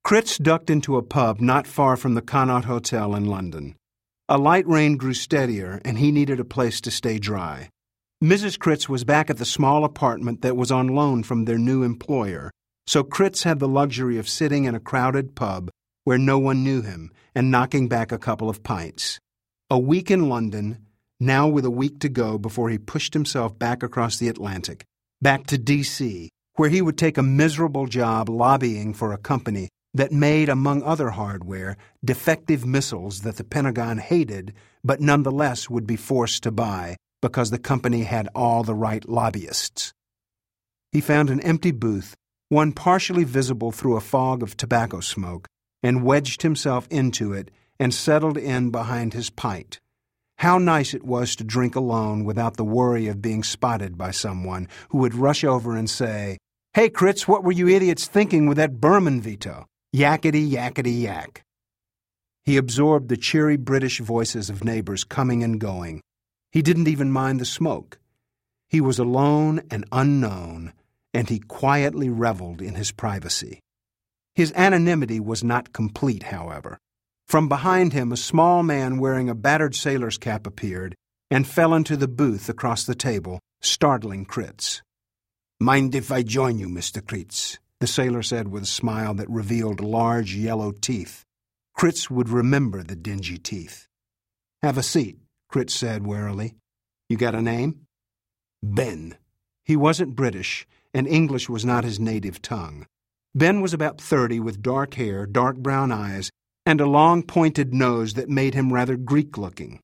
Critz ducked into a pub not far from the Connaught Hotel in London. A light rain grew steadier, and he needed a place to stay dry. Mrs. Critz was back at the small apartment that was on loan from their new employer, so Critz had the luxury of sitting in a crowded pub where no one knew him and knocking back a couple of pints. A week in London, now with a week to go before he pushed himself back across the Atlantic, back to D.C., where he would take a miserable job lobbying for a company that made, among other hardware, defective missiles that the Pentagon hated but nonetheless would be forced to buy because the company had all the right lobbyists. He found an empty booth, one partially visible through a fog of tobacco smoke, and wedged himself into it and settled in behind his pint. How nice it was to drink alone without the worry of being spotted by someone who would rush over and say, "Hey, Critz, what were you idiots thinking with that Berman veto? Yakety, yakety, yak." He absorbed the cheery British voices of neighbors coming and going. He didn't even mind the smoke. He was alone and unknown, and he quietly reveled in his privacy. His anonymity was not complete, however. From behind him, a small man wearing a battered sailor's cap appeared and fell into the booth across the table, startling Critz. "Mind if I join you, Mr. Critz?" the sailor said with a smile that revealed large yellow teeth. Critz would remember the dingy teeth. "Have a seat," Critz said warily. "You got a name?" Ben. He wasn't British, and English was not his native tongue. Ben was about 30 with dark hair, dark brown eyes, and a long pointed nose that made him rather Greek-looking.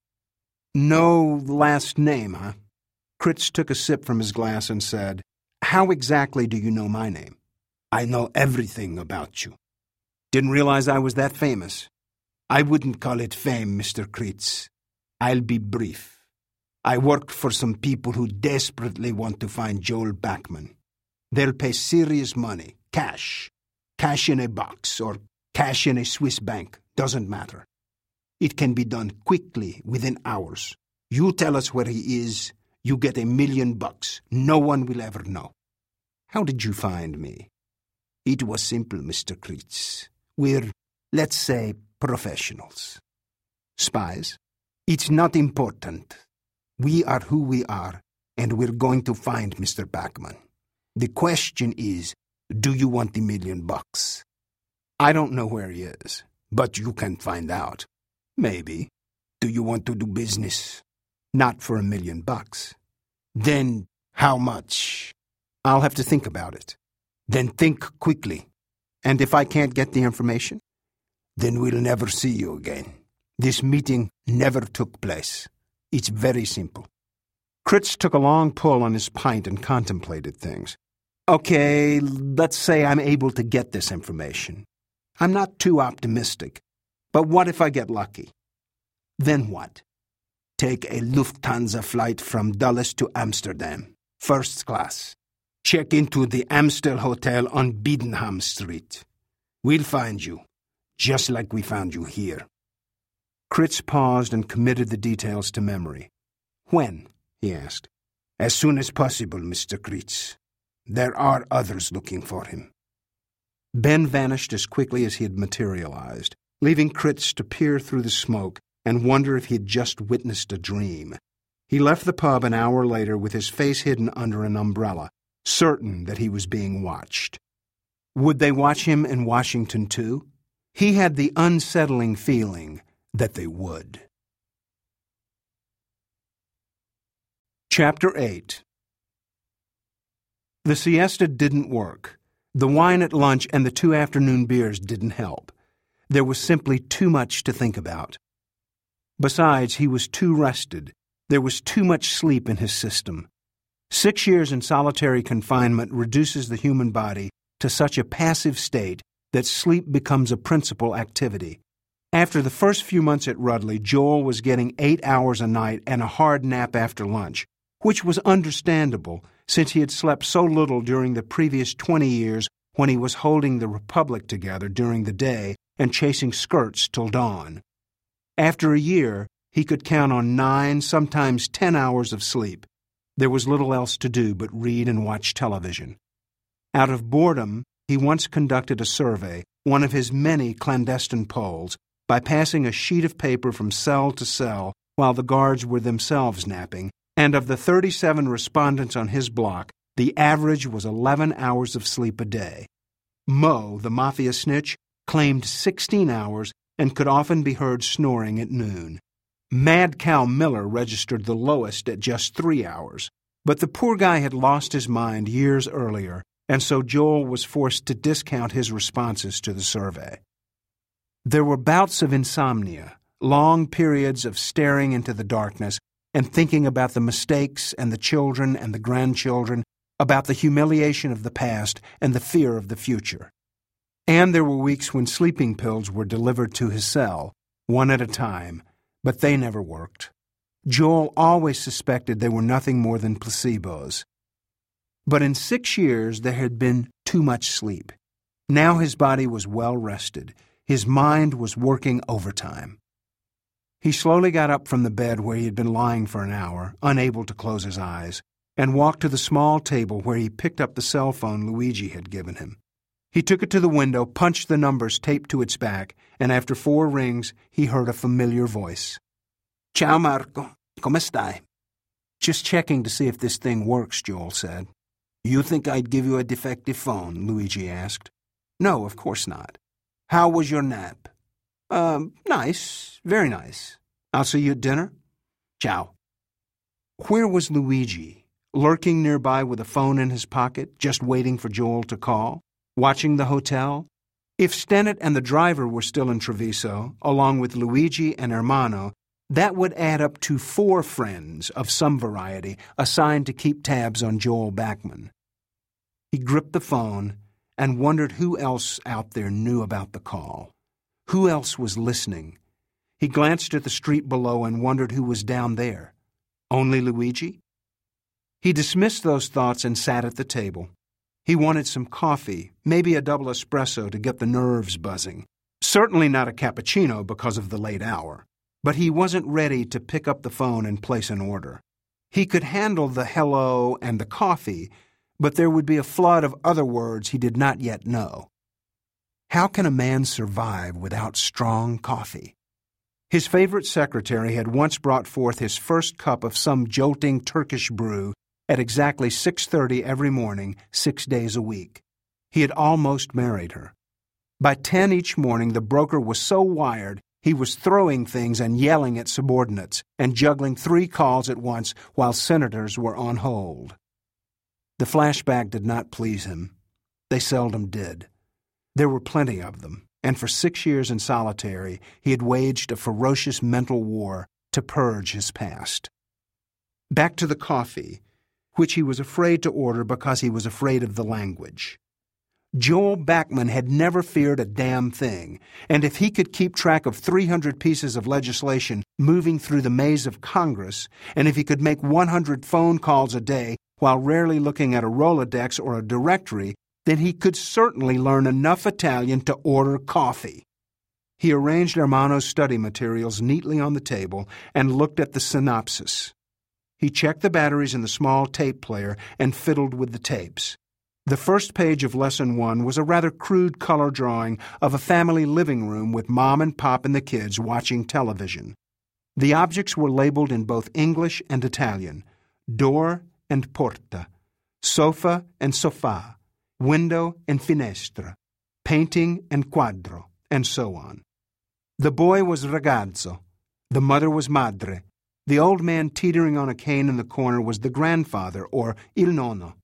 "No last name, huh?" Critz took a sip from his glass and said, "How exactly do you know my name?" "I know everything about you." "Didn't realize I was that famous." "I wouldn't call it fame, Mr. Critz. I'll be brief. I work for some people who desperately want to find Joel Backman. They'll pay serious money, cash in a box, or cash in a Swiss bank, doesn't matter. It can be done quickly, within hours. You tell us where he is, you get $1 million. No one will ever know." "How did you find me?" "It was simple, Mr. Critz. We're, let's say, professionals." "Spies?" "It's not important. We are who we are, and we're going to find Mr. Backman. The question is, do you want the $1 million? "I don't know where he is." "But you can find out." "Maybe." "Do you want to do business?" "Not for $1 million. "Then how much?" "I'll have to think about it." "Then think quickly." "And if I can't get the information?" "Then we'll never see you again. This meeting never took place. It's very simple." Critz took a long pull on his pint and contemplated things. "Okay, let's say I'm able to get this information. I'm not too optimistic, but what if I get lucky?" "Then what?" "Take a Lufthansa flight from Dulles to Amsterdam, first class. Check into the Amstel Hotel on Biedenham Street. We'll find you, just like we found you here." Critz paused and committed the details to memory. "When?" he asked. "As soon as possible, Mr. Critz. There are others looking for him." Ben vanished as quickly as he had materialized, leaving Critz to peer through the smoke and wonder if he had just witnessed a dream. He left the pub an hour later with his face hidden under an umbrella, certain that he was being watched. Would they watch him in Washington, too? He had the unsettling feeling that they would. Chapter 8. The siesta didn't work. The wine at lunch and the 2 afternoon beers didn't help. There was simply too much to think about. Besides, he was too rested. There was too much sleep in his system. 6 years in solitary confinement reduces the human body to such a passive state that sleep becomes a principal activity. After the first few months at Rudley, Joel was getting 8 hours a night and a hard nap after lunch, which was understandable since he had slept so little during the previous 20 years when he was holding the Republic together during the day and chasing skirts till dawn. After a year, he could count on 9, sometimes 10 hours of sleep. There was little else to do but read and watch television. Out of boredom, he once conducted a survey one of his many clandestine polls, by passing a sheet of paper from cell to cell while the guards were themselves napping, and of the 37 respondents on his block, the average was 11 hours of sleep a day. Mo, the mafia snitch, claimed 16 hours and could often be heard snoring at noon. Mad Cal Miller registered the lowest at just 3 hours, but the poor guy had lost his mind years earlier, and so Joel was forced to discount his responses to the survey. There were bouts of insomnia, long periods of staring into the darkness and thinking about the mistakes and the children and the grandchildren, about the humiliation of the past and the fear of the future. And there were weeks when sleeping pills were delivered to his cell, one at a time, but they never worked. Joel always suspected they were nothing more than placebos. But in 6 years there had been too much sleep. Now his body was well rested. His mind was working overtime. He slowly got up from the bed where he had been lying for an hour, unable to close his eyes, and walked to the small table where he picked up the cell phone Luigi had given him. He took it to the window, punched the numbers taped to its back, and after 4 rings, he heard a familiar voice. "Ciao, Marco. Come stai?" "Just checking to see if this thing works," Joel said. "You think I'd give you a defective phone?" Luigi asked. "No, of course not." "How was your nap?" Nice. Very nice. I'll see you at dinner." "Ciao." Where was Luigi? Lurking nearby with a phone in his pocket, just waiting for Joel to call? Watching the hotel? If Stennett and the driver were still in Treviso, along with Luigi and Ermanno, that would add up to 4 friends of some variety assigned to keep tabs on Joel Backman. He gripped the phone and wondered who else out there knew about the call. Who else was listening? He glanced at the street below and wondered who was down there. Only Luigi? He dismissed those thoughts and sat at the table. He wanted some coffee, maybe a double espresso to get the nerves buzzing. Certainly not a cappuccino because of the late hour. But he wasn't ready to pick up the phone and place an order. He could handle the hello and the coffee, but there would be a flood of other words he did not yet know. How can a man survive without strong coffee? His favorite secretary had once brought forth his first cup of some jolting Turkish brew at exactly 6:30 every morning, 6 days a week. He had almost married her. By 10 each morning, the broker was so wired he was throwing things and yelling at subordinates and juggling 3 calls at once while senators were on hold. The flashback did not please him. They seldom did. There were plenty of them, and for 6 years in solitary, he had waged a ferocious mental war to purge his past. Back to the coffee, which he was afraid to order because he was afraid of the language. Joel Backman had never feared a damn thing, and if he could keep track of 300 pieces of legislation moving through the maze of Congress, and if he could make 100 phone calls a day while rarely looking at a Rolodex or a directory, then he could certainly learn enough Italian to order coffee. He arranged Ermanno's study materials neatly on the table and looked at the synopsis. He checked the batteries in the small tape player and fiddled with the tapes. The first page of Lesson 1 was a rather crude color drawing of a family living room with Mom and Pop and the kids watching television. The objects were labeled in both English and Italian: door and porta, sofa and sofà, window and finestra, painting and quadro, and so on. The boy was ragazzo. The mother was madre. The old man teetering on a cane in the corner was the grandfather, or il nonno.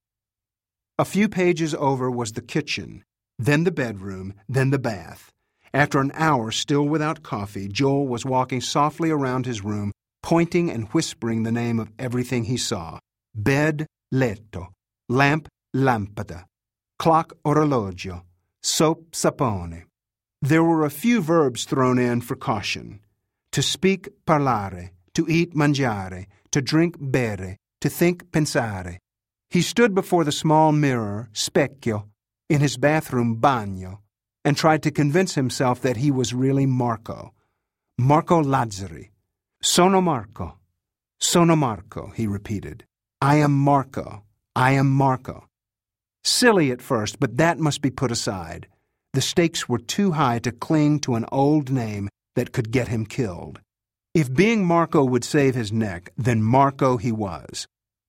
A few pages over was the kitchen, then the bedroom, then the bath. After an hour still without coffee, Joel was walking softly around his room, pointing and whispering the name of everything he saw. Bed, letto. Lamp, lampada. Clock, orologio. Soap, sapone. There were a few verbs thrown in for caution. To speak, parlare. To eat, mangiare. To drink, bere. To think, pensare. He stood before the small mirror, specchio, in his bathroom, bagno, and tried to convince himself that he was really Marco. Marco Lazzari. Sono Marco. Sono Marco, he repeated. I am Marco. I am Marco. Silly at first, but that must be put aside. The stakes were too high to cling to an old name that could get him killed. If being Marco would save his neck, then Marco he was.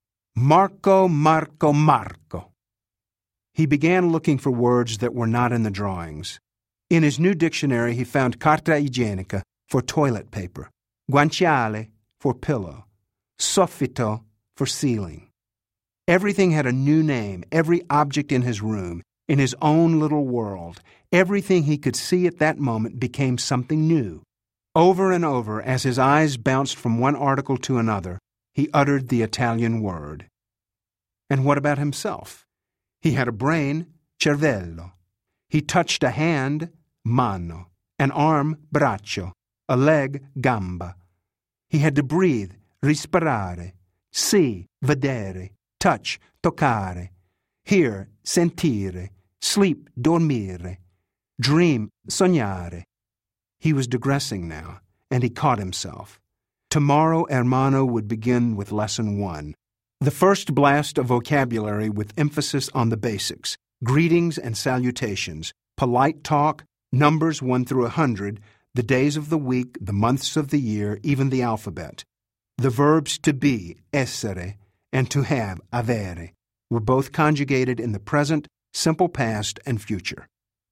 Marco, Marco, Marco. He began looking for words that were not in the drawings. In his new dictionary he found carta igienica for toilet paper, guanciale for pillow, soffitto for ceiling. Everything had a new name, every object in his room, in his own little world. Everything he could see at that moment became something new. Over and over, as his eyes bounced from one article to another, he uttered the Italian word. And what about himself? He had a brain, cervello. He touched a hand, mano, an arm, braccio, a leg, gamba. He had to breathe, respirare, see, vedere, touch, toccare, hear, sentire, sleep, dormire, dream, sognare. He was digressing now, and he caught himself. Tomorrow Ermanno would begin with Lesson 1. The first blast of vocabulary with emphasis on the basics, greetings and salutations, polite talk, numbers 1 through 100, the days of the week, the months of the year, even the alphabet. The verbs to be, essere, and to have, avere, were both conjugated in the present, simple past, and future.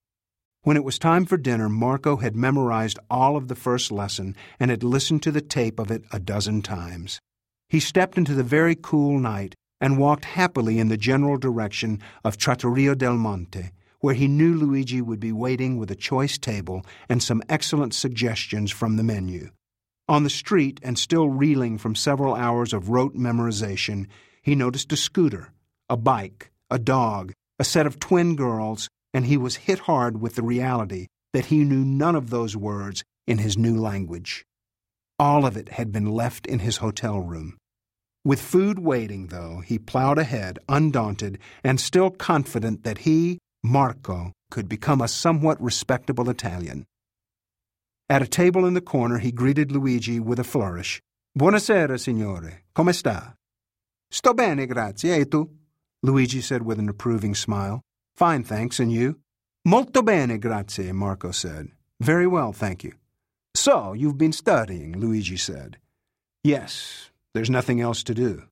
When it was time for dinner, Marco had memorized all of the first lesson and had listened to the tape of it a dozen times. He stepped into the very cool night and walked happily in the general direction of Trattoria del Monte, where he knew Luigi would be waiting with a choice table and some excellent suggestions from the menu. On the street, and still reeling from several hours of rote memorization, he noticed a scooter, a bike, a dog, a set of twin girls, and he was hit hard with the reality that he knew none of those words in his new language. All of it had been left in his hotel room. With food waiting, though, he plowed ahead, undaunted, and still confident that he, Marco, could become a somewhat respectable Italian. At a table in the corner, he greeted Luigi with a flourish. "Buonasera, signore. Come sta?" "Sto bene, grazie. E tu?" Luigi said with an approving smile. "Fine, thanks. And you?" "Molto bene, grazie," Marco said. "Very well, thank you." "So, you've been studying," Luigi said. "Yes, there's nothing else to do."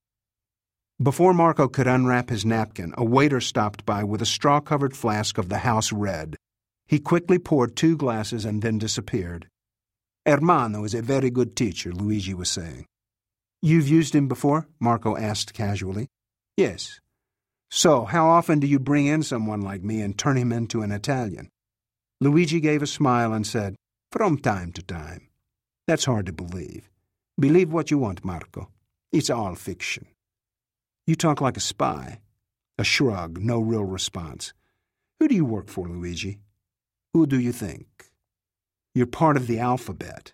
Before Marco could unwrap his napkin, a waiter stopped by with a straw-covered flask of the house red. He quickly poured 2 glasses and then disappeared. "Ermanno is a very good teacher," Luigi was saying. "You've used him before?" Marco asked casually. "Yes." "So, how often do you bring in someone like me and turn him into an Italian?" Luigi gave a smile and said, "From time to time." "That's hard to believe." "Believe what you want, Marco. It's all fiction." "You talk like a spy." A shrug, no real response. "Who do you work for, Luigi?" "Who do you think?" "You're part of the alphabet.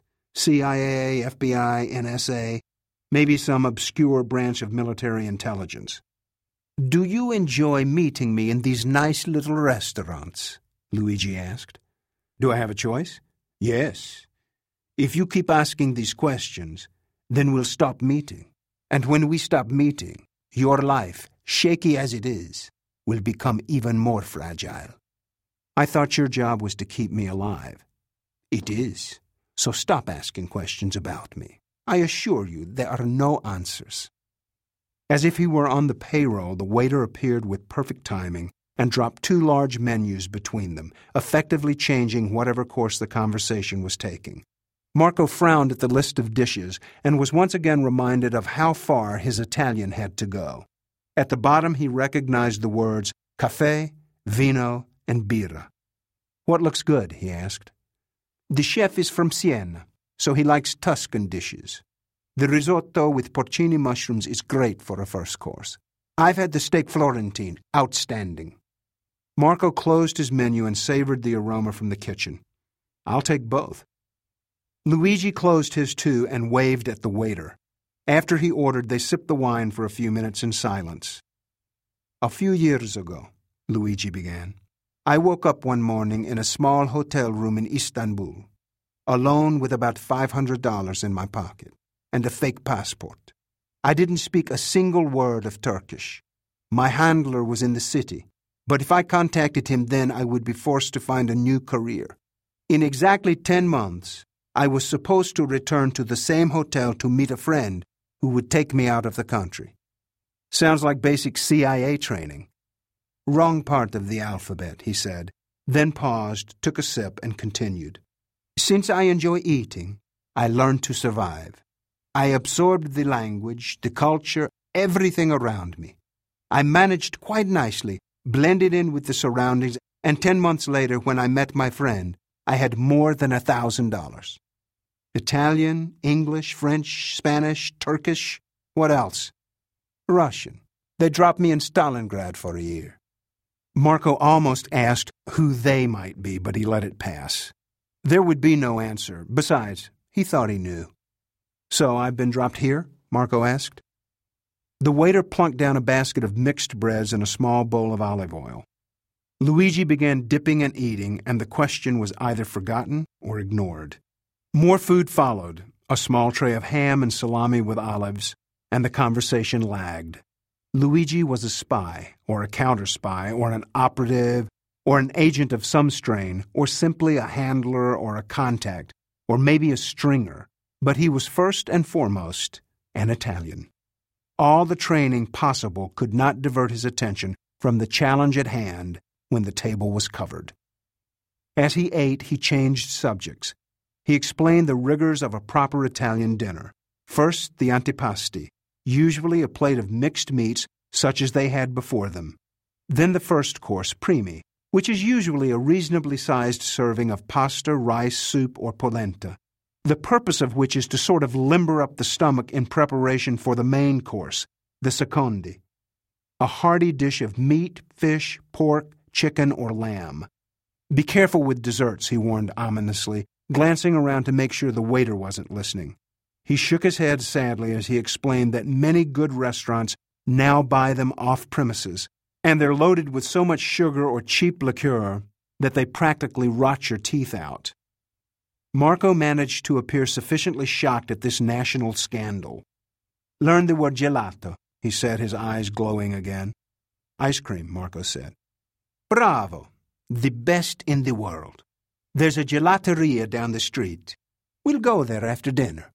CIA, FBI, NSA, maybe some obscure branch of military intelligence." "Do you enjoy meeting me in these nice little restaurants?" Luigi asked. "Do I have a choice?" "Yes. If you keep asking these questions, then we'll stop meeting. And when we stop meeting, your life, shaky as it is, will become even more fragile." "I thought your job was to keep me alive." "It is. So stop asking questions about me. I assure you there are no answers." As if he were on the payroll, the waiter appeared with perfect timing and dropped 2 large menus between them, effectively changing whatever course the conversation was taking. Marco frowned at the list of dishes and was once again reminded of how far his Italian had to go. At the bottom he recognized the words caffè, vino, and birra. "What looks good?" he asked. "The chef is from Siena, so he likes Tuscan dishes. The risotto with porcini mushrooms is great for a first course. I've had the steak Florentine, outstanding." Marco closed his menu and savored the aroma from the kitchen. "I'll take both." Luigi closed his too and waved at the waiter. After he ordered, they sipped the wine for a few minutes in silence. "A few years ago," Luigi began, "I woke up one morning in a small hotel room in Istanbul, alone with about $500 in my pocket and a fake passport. I didn't speak a single word of Turkish. My handler was in the city. but if I contacted him then, I would be forced to find a new career. In exactly 10 months, I was supposed to return to the same hotel to meet a friend who would take me out of the country. Sounds like basic CIA training. Wrong part of the alphabet, he said, then paused, took a sip, and continued. Since I enjoy eating, I learned to survive. I absorbed the language, the culture, everything around me. I managed quite nicely, blended in with the surroundings, and 10 months later, when I met my friend, I had more than $1,000. Italian, English, French, Spanish, Turkish, what else? Russian. They dropped me in Stalingrad for a year. Marco almost asked who they might be, but he let it pass. There would be no answer. Besides, he thought he knew. So I've been dropped here? Marco asked. The waiter plunked down a basket of mixed breads and a small bowl of olive oil. Luigi began dipping and eating, and the question was either forgotten or ignored. More food followed, a small tray of ham and salami with olives, and the conversation lagged. Luigi was a spy, or a counter-spy, or an operative, or an agent of some strain, or simply a handler or a contact, or maybe a stringer, but he was first and foremost an Italian. All the training possible could not divert his attention from the challenge at hand when the table was covered. As he ate, he changed subjects. He explained the rigors of a proper Italian dinner. First, the antipasti, usually a plate of mixed meats such as they had before them. Then the first course, primi, which is usually a reasonably sized serving of pasta, rice, soup, or polenta, the purpose of which is to sort of limber up the stomach in preparation for the main course, the secondi, a hearty dish of meat, fish, pork, chicken, or lamb. Be careful with desserts, he warned ominously, glancing around to make sure the waiter wasn't listening. He shook his head sadly as he explained that many good restaurants now buy them off premises, and they're loaded with so much sugar or cheap liqueur that they practically rot your teeth out. Marco managed to appear sufficiently shocked at this national scandal. Learn the word gelato, he said, his eyes glowing again. Ice cream, Marco said. Bravo! The best in the world. There's a gelateria down the street. We'll go there after dinner.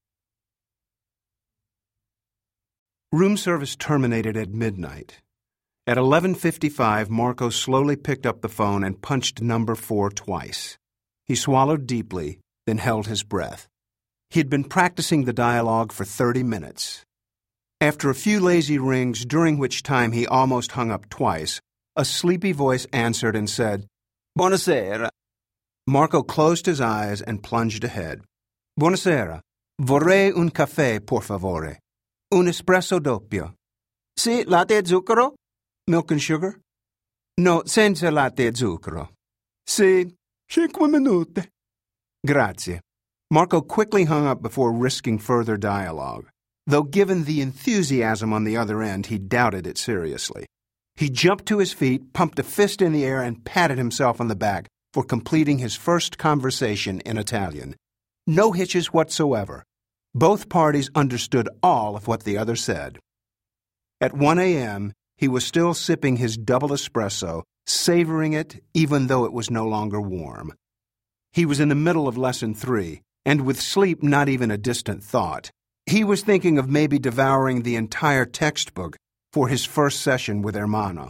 Room service terminated at midnight. At 11:55, Marco slowly picked up the phone and punched number 4 twice. He swallowed deeply, then held his breath. He had been practicing the dialogue for 30 minutes. After a few lazy rings, during which time he almost hung up twice, a sleepy voice answered and said, Buonasera. Marco closed his eyes and plunged ahead. Buonasera. Vorrei un caffè, por favore. Un espresso doppio. Sì, latte e zucchero? Milk and sugar? No, senza latte e zucchero. Sì, 5 minuti. Grazie. Marco quickly hung up before risking further dialogue, though given the enthusiasm on the other end, he doubted it seriously. He jumped to his feet, pumped a fist in the air, and patted himself on the back for completing his first conversation in Italian. No hitches whatsoever. Both parties understood all of what the other said. At 1 a.m., he was still sipping his double espresso, savoring it even though it was no longer warm. He was in the middle of Lesson 3, and with sleep not even a distant thought, he was thinking of maybe devouring the entire textbook for his first session with Ermanno.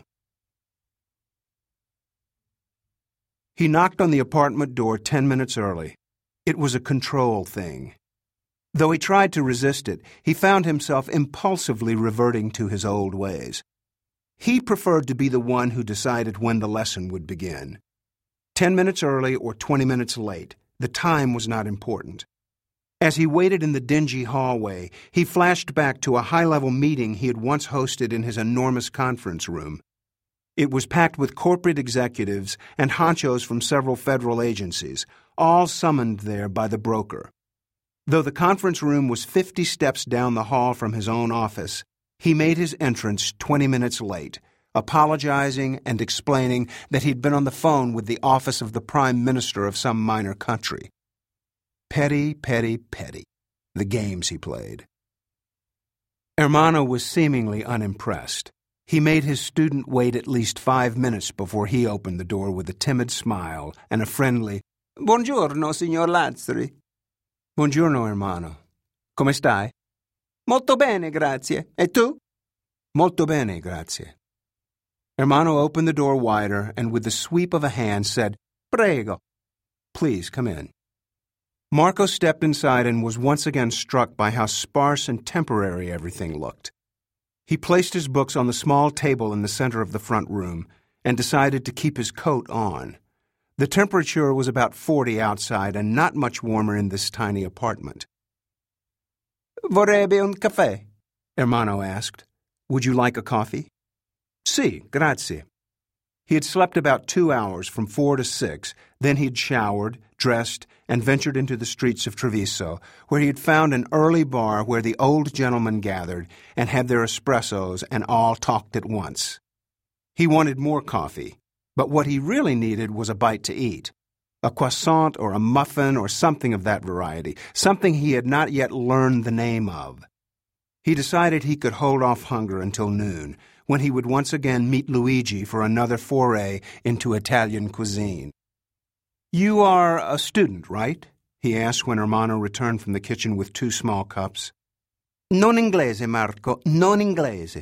He knocked on the apartment door 10 minutes early. It was a control thing. Though he tried to resist it, he found himself impulsively reverting to his old ways. He preferred to be the one who decided when the lesson would begin. 10 minutes early or 20 minutes late, the time was not important. As he waited in the dingy hallway, he flashed back to a high-level meeting he had once hosted in his enormous conference room. It was packed with corporate executives and honchos from several federal agencies, all summoned there by the broker. Though the conference room was 50 steps down the hall from his own office, he made his entrance 20 minutes late, apologizing and explaining that he'd been on the phone with the office of the Prime Minister of some minor country. Petty, petty, petty, the games he played. Ermanno was seemingly unimpressed. He made his student wait at least 5 minutes before he opened the door with a timid smile and a friendly, "Buongiorno, signor Lazzari." "Buongiorno, hermano. Come stai?" "Molto bene, grazie. E tu?" "Molto bene, grazie." Hermano opened the door wider and with the sweep of a hand said, "Prego." "Please, come in." Marco stepped inside and was once again struck by how sparse and temporary everything looked. He placed his books on the small table in the center of the front room and decided to keep his coat on. The temperature was about 40 outside and not much warmer in this tiny apartment. "Vorrebbe un caffè?" Hermano asked. "Would you like a coffee?" "Sì, grazie." He had slept about 2 hours, from 4 to 6. Then he'd showered, dressed, and ventured into the streets of Treviso, where he had found an early bar where the old gentlemen gathered and had their espressos and all talked at once. He wanted more coffee, but what he really needed was a bite to eat. A croissant or a muffin or something of that variety, something he had not yet learned the name of. He decided he could hold off hunger until noon, when he would once again meet Luigi for another foray into Italian cuisine. "You are a student, right?" he asked when Hermano returned from the kitchen with 2 small cups. "Non inglese, Marco, non inglese."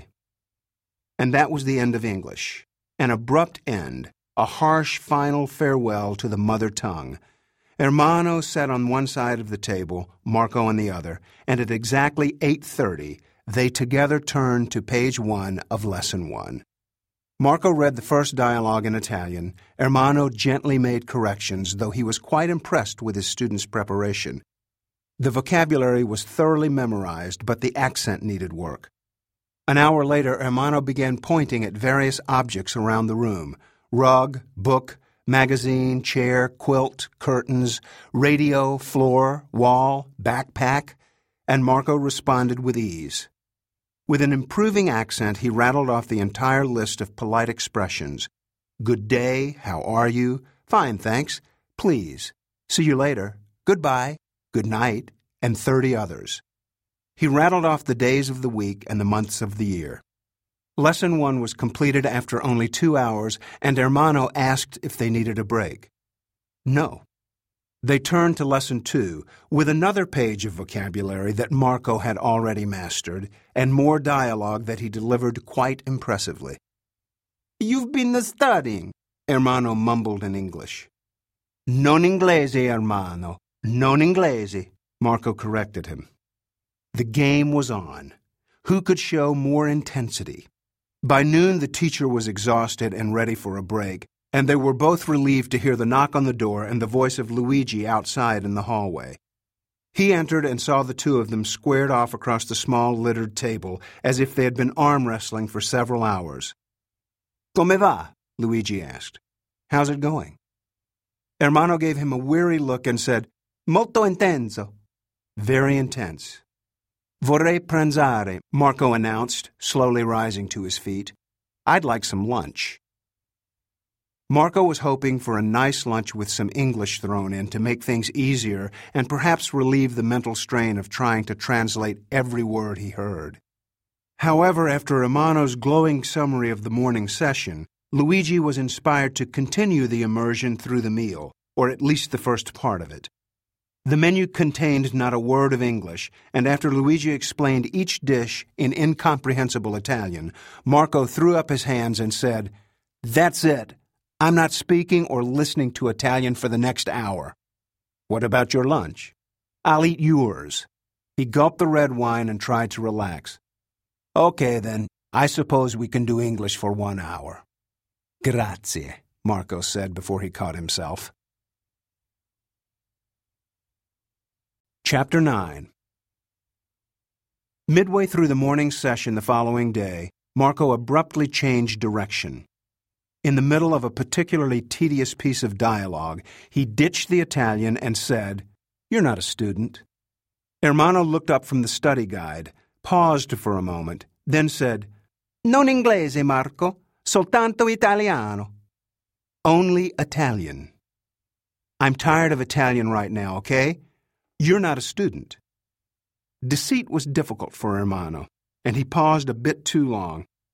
And that was the end of English, an abrupt end, a harsh final farewell to the mother tongue. Hermano sat on one side of the table, Marco on the other, and at exactly 8:30, they together turned to page 1 of Lesson 1. Marco read the first dialogue in Italian. Hermano gently made corrections, though he was quite impressed with his student's preparation. The vocabulary was thoroughly memorized, but the accent needed work. An hour later, Hermano began pointing at various objects around the room: rug, book, magazine, chair, quilt, curtains, radio, floor, wall, backpack, and Marco responded with ease. With an improving accent, he rattled off the entire list of polite expressions. Good day, how are you? Fine, thanks. Please. See you later. Goodbye. Good night. And 30 others. He rattled off the days of the week and the months of the year. Lesson 1 was completed after only 2 hours, and Hermano asked if they needed a break. No. They turned to Lesson 2, with another page of vocabulary that Marco had already mastered, and more dialogue that he delivered quite impressively. "You've been studying," Hermano mumbled in English. "Non inglese, Hermano, non inglese," Marco corrected him. The game was on. Who could show more intensity? By noon, the teacher was exhausted and ready for a break, and they were both relieved to hear the knock on the door and the voice of Luigi outside in the hallway. He entered and saw the two of them squared off across the small littered table as if they had been arm wrestling for several hours. "Come va?" Luigi asked. "How's it going?" Hermano gave him a weary look and said, "Molto intenso." Very intense. "Vorrei pranzare," Marco announced, slowly rising to his feet. "I'd like some lunch." Marco was hoping for a nice lunch with some English thrown in to make things easier and perhaps relieve the mental strain of trying to translate every word he heard. However, after Hermano's glowing summary of the morning session, Luigi was inspired to continue the immersion through the meal, or at least the first part of it. The menu contained not a word of English, and after Luigi explained each dish in incomprehensible Italian, Marco threw up his hands and said, "That's it. I'm not speaking or listening to Italian for the next hour." "What about your lunch?" "I'll eat yours." He gulped the red wine and tried to relax. "Okay, then. I suppose we can do English for 1 hour." "Grazie," Marco said before he caught himself. Chapter 9. Midway through the morning session the following day, Marco abruptly changed direction. In the middle of a particularly tedious piece of dialogue, he ditched the Italian and said, "You're not a student." Hermano looked up from the study guide, paused for a moment, then said, "Non inglese, Marco, soltanto italiano." Only Italian. "I'm tired of Italian right now, okay? You're not a student." Deceit was difficult for Hermano, and he paused a bit too long.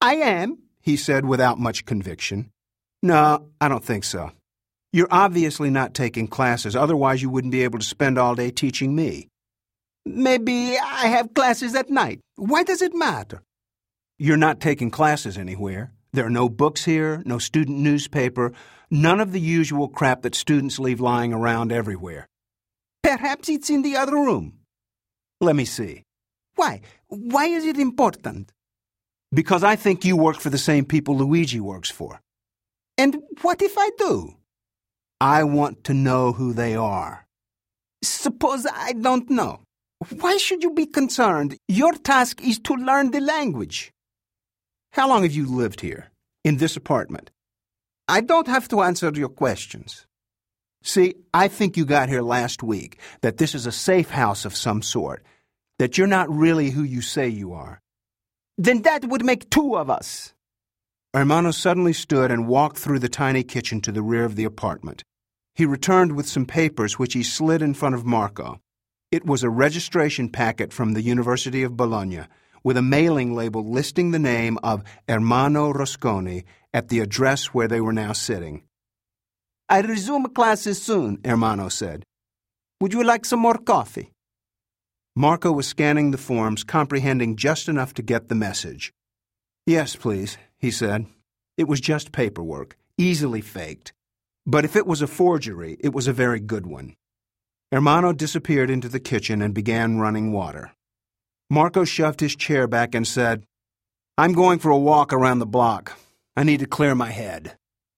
I am, he said without much conviction. No, I don't think so. You're obviously not taking classes, otherwise you wouldn't be able to spend all day teaching me. Maybe I have classes at night. Why does it matter? You're not taking classes anywhere. There are no books here, no student newspaper, none of the usual crap that students leave lying around everywhere. Perhaps it's in the other room. Let me see. Why? Why is it important? Because I think you work for the same people Luigi works for. And what if I do? I want to know who they are. Suppose I don't know. Why should you be concerned? Your task is to learn the language. How long have you lived here, in this apartment? I don't have to answer your questions. See, I think you got here last week, that this is a safe house of some sort, that you're not really who you say you are. Then that would make two of us. Hermano suddenly stood and walked through the tiny kitchen to the rear of the apartment. He returned with some papers which he slid in front of Marco. It was a registration packet from the University of Bologna, with a mailing label listing the name of Ermanno Rosconi at the address where they were now sitting. I resume classes soon, Ermanno said. Would you like some more coffee? Marco was scanning the forms, comprehending just enough to get the message. Yes, please, he said. It was just paperwork, easily faked. But if it was a forgery, it was a very good one. Ermanno disappeared into the kitchen and began running water. Marco shoved his chair back and said, I'm going for a walk around the block. I need to clear my head.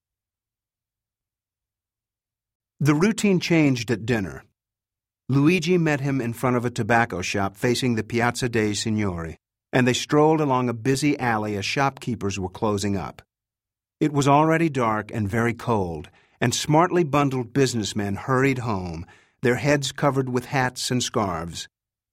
The routine changed at dinner. Luigi met him in front of a tobacco shop facing the Piazza dei Signori, and they strolled along a busy alley as shopkeepers were closing up. It was already dark and very cold, and smartly bundled businessmen hurried home, their heads covered with hats and scarves.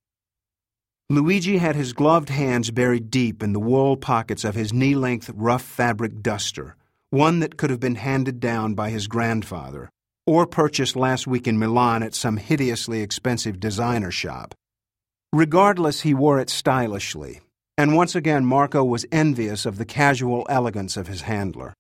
Luigi had his gloved hands buried deep in the wool pockets of his knee-length rough fabric duster, one that could have been handed down by his grandfather, or purchased last week in Milan at some hideously expensive designer shop. Regardless, he wore it stylishly, and once again Marco was envious of the casual elegance of his handler.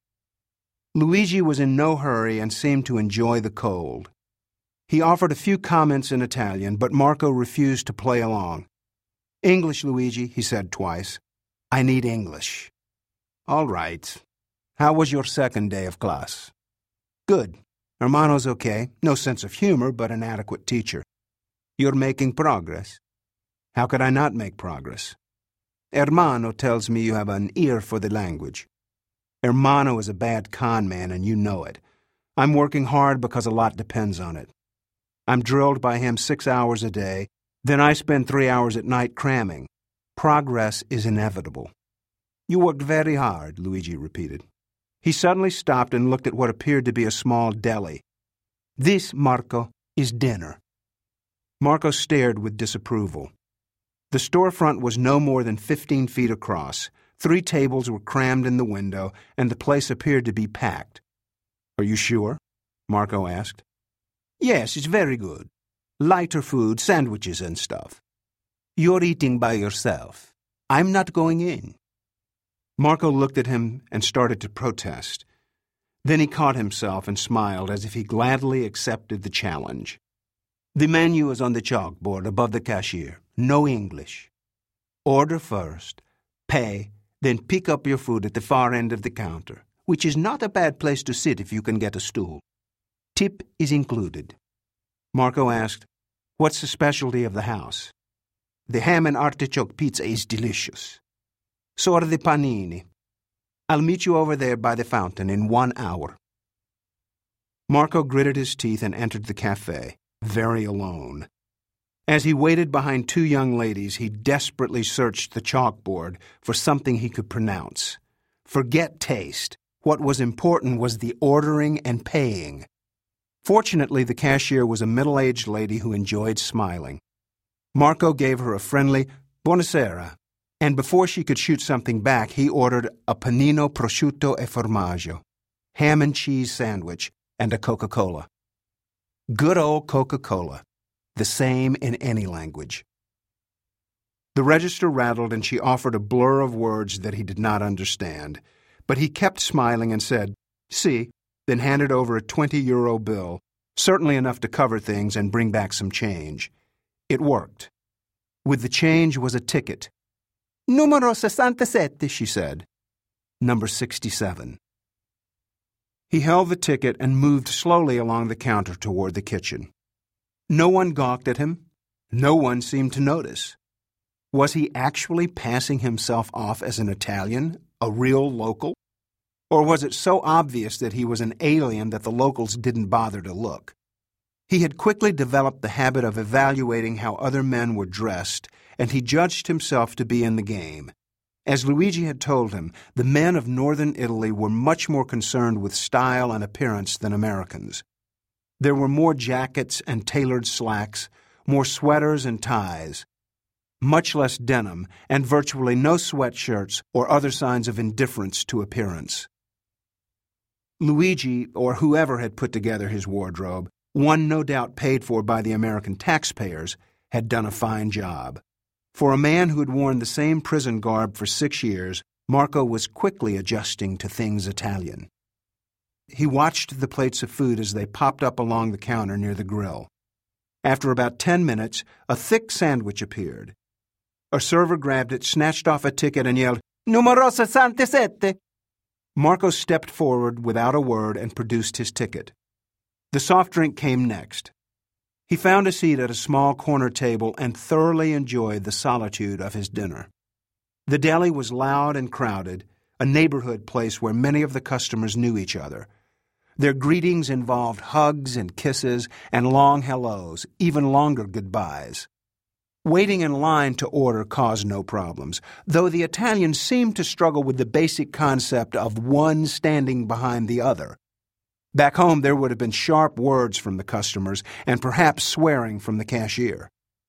Luigi was in no hurry and seemed to enjoy the cold. He offered a few comments in Italian, but Marco refused to play along. English, Luigi, he said twice. I need English. All right. How was your second day of class? Good. Ermanno's okay. No sense of humor, but an adequate teacher. You're making progress. How could I not make progress? Ermanno tells me you have an ear for the language. Ermanno is a bad con man, and you know it. I'm working hard because a lot depends on it. I'm drilled by him 6 hours a day, then I spend 3 hours at night cramming. Progress is inevitable. You worked very hard, Luigi repeated. He suddenly stopped and looked at what appeared to be a small deli. This, Marco, is dinner. Marco stared with disapproval. The storefront was no more than 15 feet across. 3 tables were crammed in the window, and the place appeared to be packed. Are you sure? Marco asked. Yes, it's very good. Lighter food, sandwiches and stuff. You're eating by yourself. I'm not going in. Marco looked at him and started to protest. Then he caught himself and smiled as if he gladly accepted the challenge. The menu is on the chalkboard above the cashier. No English. Order first, pay, then pick up your food at the far end of the counter, which is not a bad place to sit if you can get a stool. Tip is included. Marco asked, What's the specialty of the house? The ham and artichoke pizza is delicious. So are the panini. I'll meet you over there by the fountain in 1 hour. Marco gritted his teeth and entered the cafe, very alone. As he waited behind 2 young ladies, he desperately searched the chalkboard for something he could pronounce. Forget taste. What was important was the ordering and paying. Fortunately, the cashier was a middle-aged lady who enjoyed smiling. Marco gave her a friendly "Buonasera," and before she could shoot something back, he ordered a panino prosciutto e formaggio, ham and cheese sandwich, and a Coca-Cola. Good old Coca-Cola, the same in any language. The register rattled and she offered a blur of words that he did not understand. But he kept smiling and said, "Si," then handed over a 20-euro bill, certainly enough to cover things and bring back some change. It worked. With the change was a ticket. "Numero 67, she said. Number 67. He held the ticket and moved slowly along the counter toward the kitchen. No one gawked at him. No one seemed to notice. Was he actually passing himself off as an Italian, a real local? Or was it so obvious that he was an alien that the locals didn't bother to look? He had quickly developed the habit of evaluating how other men were dressed, and he judged himself to be in the game. As Luigi had told him, the men of northern Italy were much more concerned with style and appearance than Americans. There were more jackets and tailored slacks, more sweaters and ties, much less denim, and virtually no sweatshirts or other signs of indifference to appearance. Luigi, or whoever had put together his wardrobe, one no doubt paid for by the American taxpayers, had done a fine job. For a man who had worn the same prison garb for 6 years, Marco was quickly adjusting to things Italian. He watched the plates of food as they popped up along the counter near the grill. After about 10 minutes, a thick sandwich appeared. A server grabbed it, snatched off a ticket, and yelled, "Numero 67!" Marco stepped forward without a word and produced his ticket. The soft drink came next. He found a seat at a small corner table and thoroughly enjoyed the solitude of his dinner. The deli was loud and crowded, a neighborhood place where many of the customers knew each other. Their greetings involved hugs and kisses and long hellos, even longer goodbyes. Waiting in line to order caused no problems, though the Italians seemed to struggle with the basic concept of one standing behind the other. Back home, there would have been sharp words from the customers and perhaps swearing from the cashier.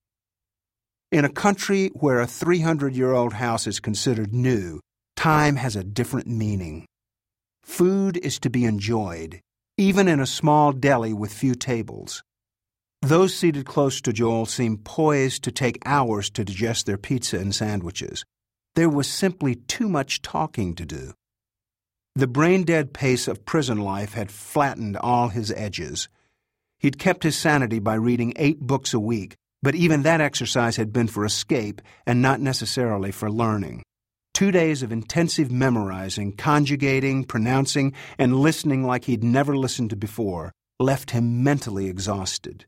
In a country where a 300-year-old house is considered new, time has a different meaning. Food is to be enjoyed, even in a small deli with few tables. Those seated close to Joel seemed poised to take hours to digest their pizza and sandwiches. There was simply too much talking to do. The brain-dead pace of prison life had flattened all his edges. He'd kept his sanity by reading 8 books a week, but even that exercise had been for escape and not necessarily for learning. 2 days of intensive memorizing, conjugating, pronouncing, and listening like he'd never listened before left him mentally exhausted.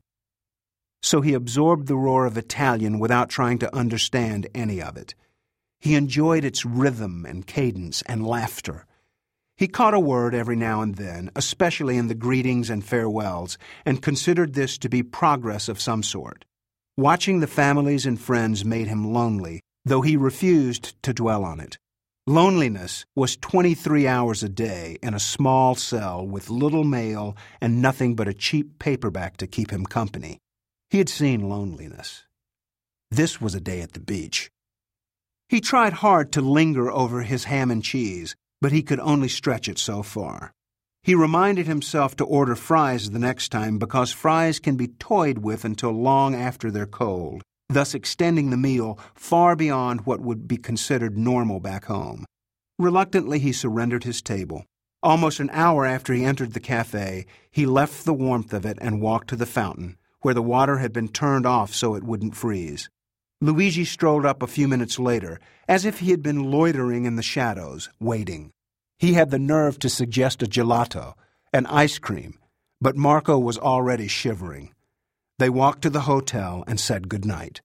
So he absorbed the roar of Italian without trying to understand any of it. He enjoyed its rhythm and cadence and laughter. He caught a word every now and then, especially in the greetings and farewells, and considered this to be progress of some sort. Watching the families and friends made him lonely, though he refused to dwell on it. Loneliness was 23 hours a day in a small cell with little mail and nothing but a cheap paperback to keep him company. He had seen loneliness. This was a day at the beach. He tried hard to linger over his ham and cheese, but he could only stretch it so far. He reminded himself to order fries the next time because fries can be toyed with until long after they're cold, thus extending the meal far beyond what would be considered normal back home. Reluctantly, he surrendered his table. Almost an hour after he entered the cafe, he left the warmth of it and walked to the fountain, where the water had been turned off so it wouldn't freeze. Luigi strolled up a few minutes later, as if he had been loitering in the shadows, waiting. He had the nerve to suggest a gelato, an ice cream, but Marco was already shivering. They walked to the hotel and said goodnight.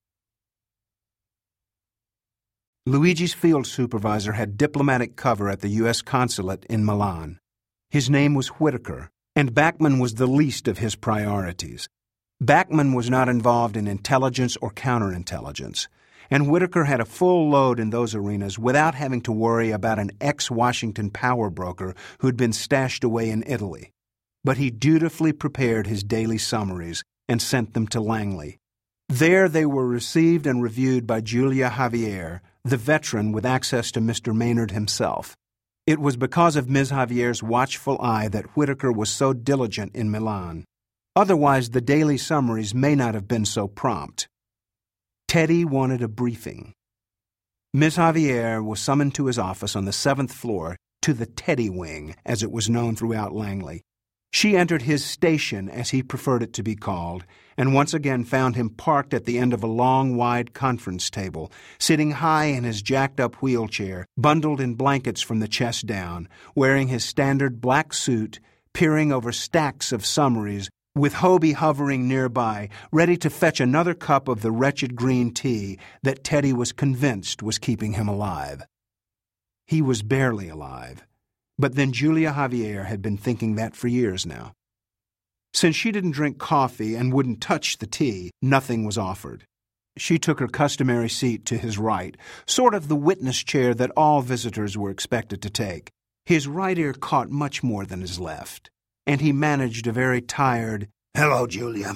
Luigi's field supervisor had diplomatic cover at the U.S. consulate in Milan. His name was Whitaker, and Bachman was the least of his priorities. Bachman was not involved in intelligence or counterintelligence, and Whitaker had a full load in those arenas without having to worry about an ex-Washington power broker who'd been stashed away in Italy. But he dutifully prepared his daily summaries and sent them to Langley. There they were received and reviewed by Julia Javier, the veteran with access to Mr. Maynard himself. It was because of Ms. Javier's watchful eye that Whitaker was so diligent in Milan. Otherwise, the daily summaries may not have been so prompt. Teddy wanted a briefing. Miss Javier was summoned to his office on the 7th floor, to the Teddy Wing, as it was known throughout Langley. She entered his station, as he preferred it to be called, and once again found him parked at the end of a long, wide conference table, sitting high in his jacked-up wheelchair, bundled in blankets from the chest down, wearing his standard black suit, peering over stacks of summaries, with Hobie hovering nearby, ready to fetch another cup of the wretched green tea that Teddy was convinced was keeping him alive. He was barely alive. But then Julia Javier had been thinking that for years now. Since she didn't drink coffee and wouldn't touch the tea, nothing was offered. She took her customary seat to his right, sort of the witness chair that all visitors were expected to take. His right ear caught much more than his left, and he managed a very tired, "Hello, Julia."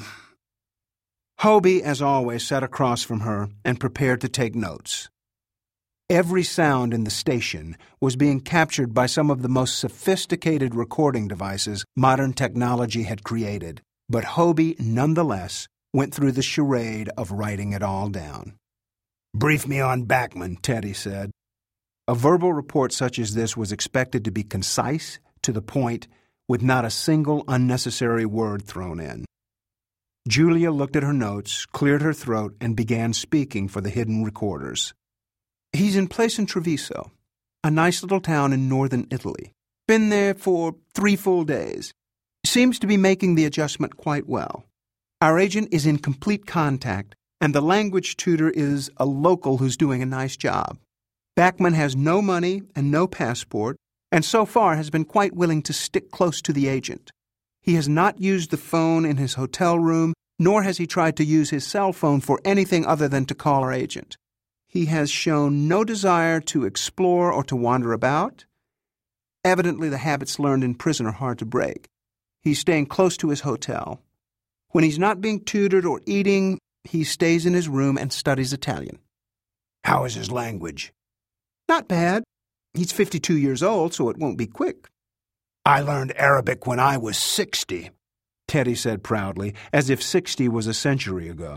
Hobie, as always, sat across from her and prepared to take notes. Every sound in the station was being captured by some of the most sophisticated recording devices modern technology had created, but Hobie, nonetheless, went through the charade of writing it all down. "Brief me on Bachman," Teddy said. A verbal report such as this was expected to be concise, to the point, with not a single unnecessary word thrown in. Julia looked at her notes, cleared her throat, and began speaking for the hidden recorders. "He's in place in Treviso, a nice little town in northern Italy. Been there for 3 full days. Seems to be making the adjustment quite well. Our agent is in complete contact, and the language tutor is a local who's doing a nice job. Bachman has no money and no passport, and so far has been quite willing to stick close to the agent. He has not used the phone in his hotel room, nor has he tried to use his cell phone for anything other than to call our agent. He has shown no desire to explore or to wander about. Evidently, the habits learned in prison are hard to break. He's staying close to his hotel. When he's not being tutored or eating, he stays in his room and studies Italian." "How is his language?" "Not bad. He's 52 years old, so it won't be quick." "I learned Arabic when I was 60, Teddy said proudly, as if 60 was a century ago.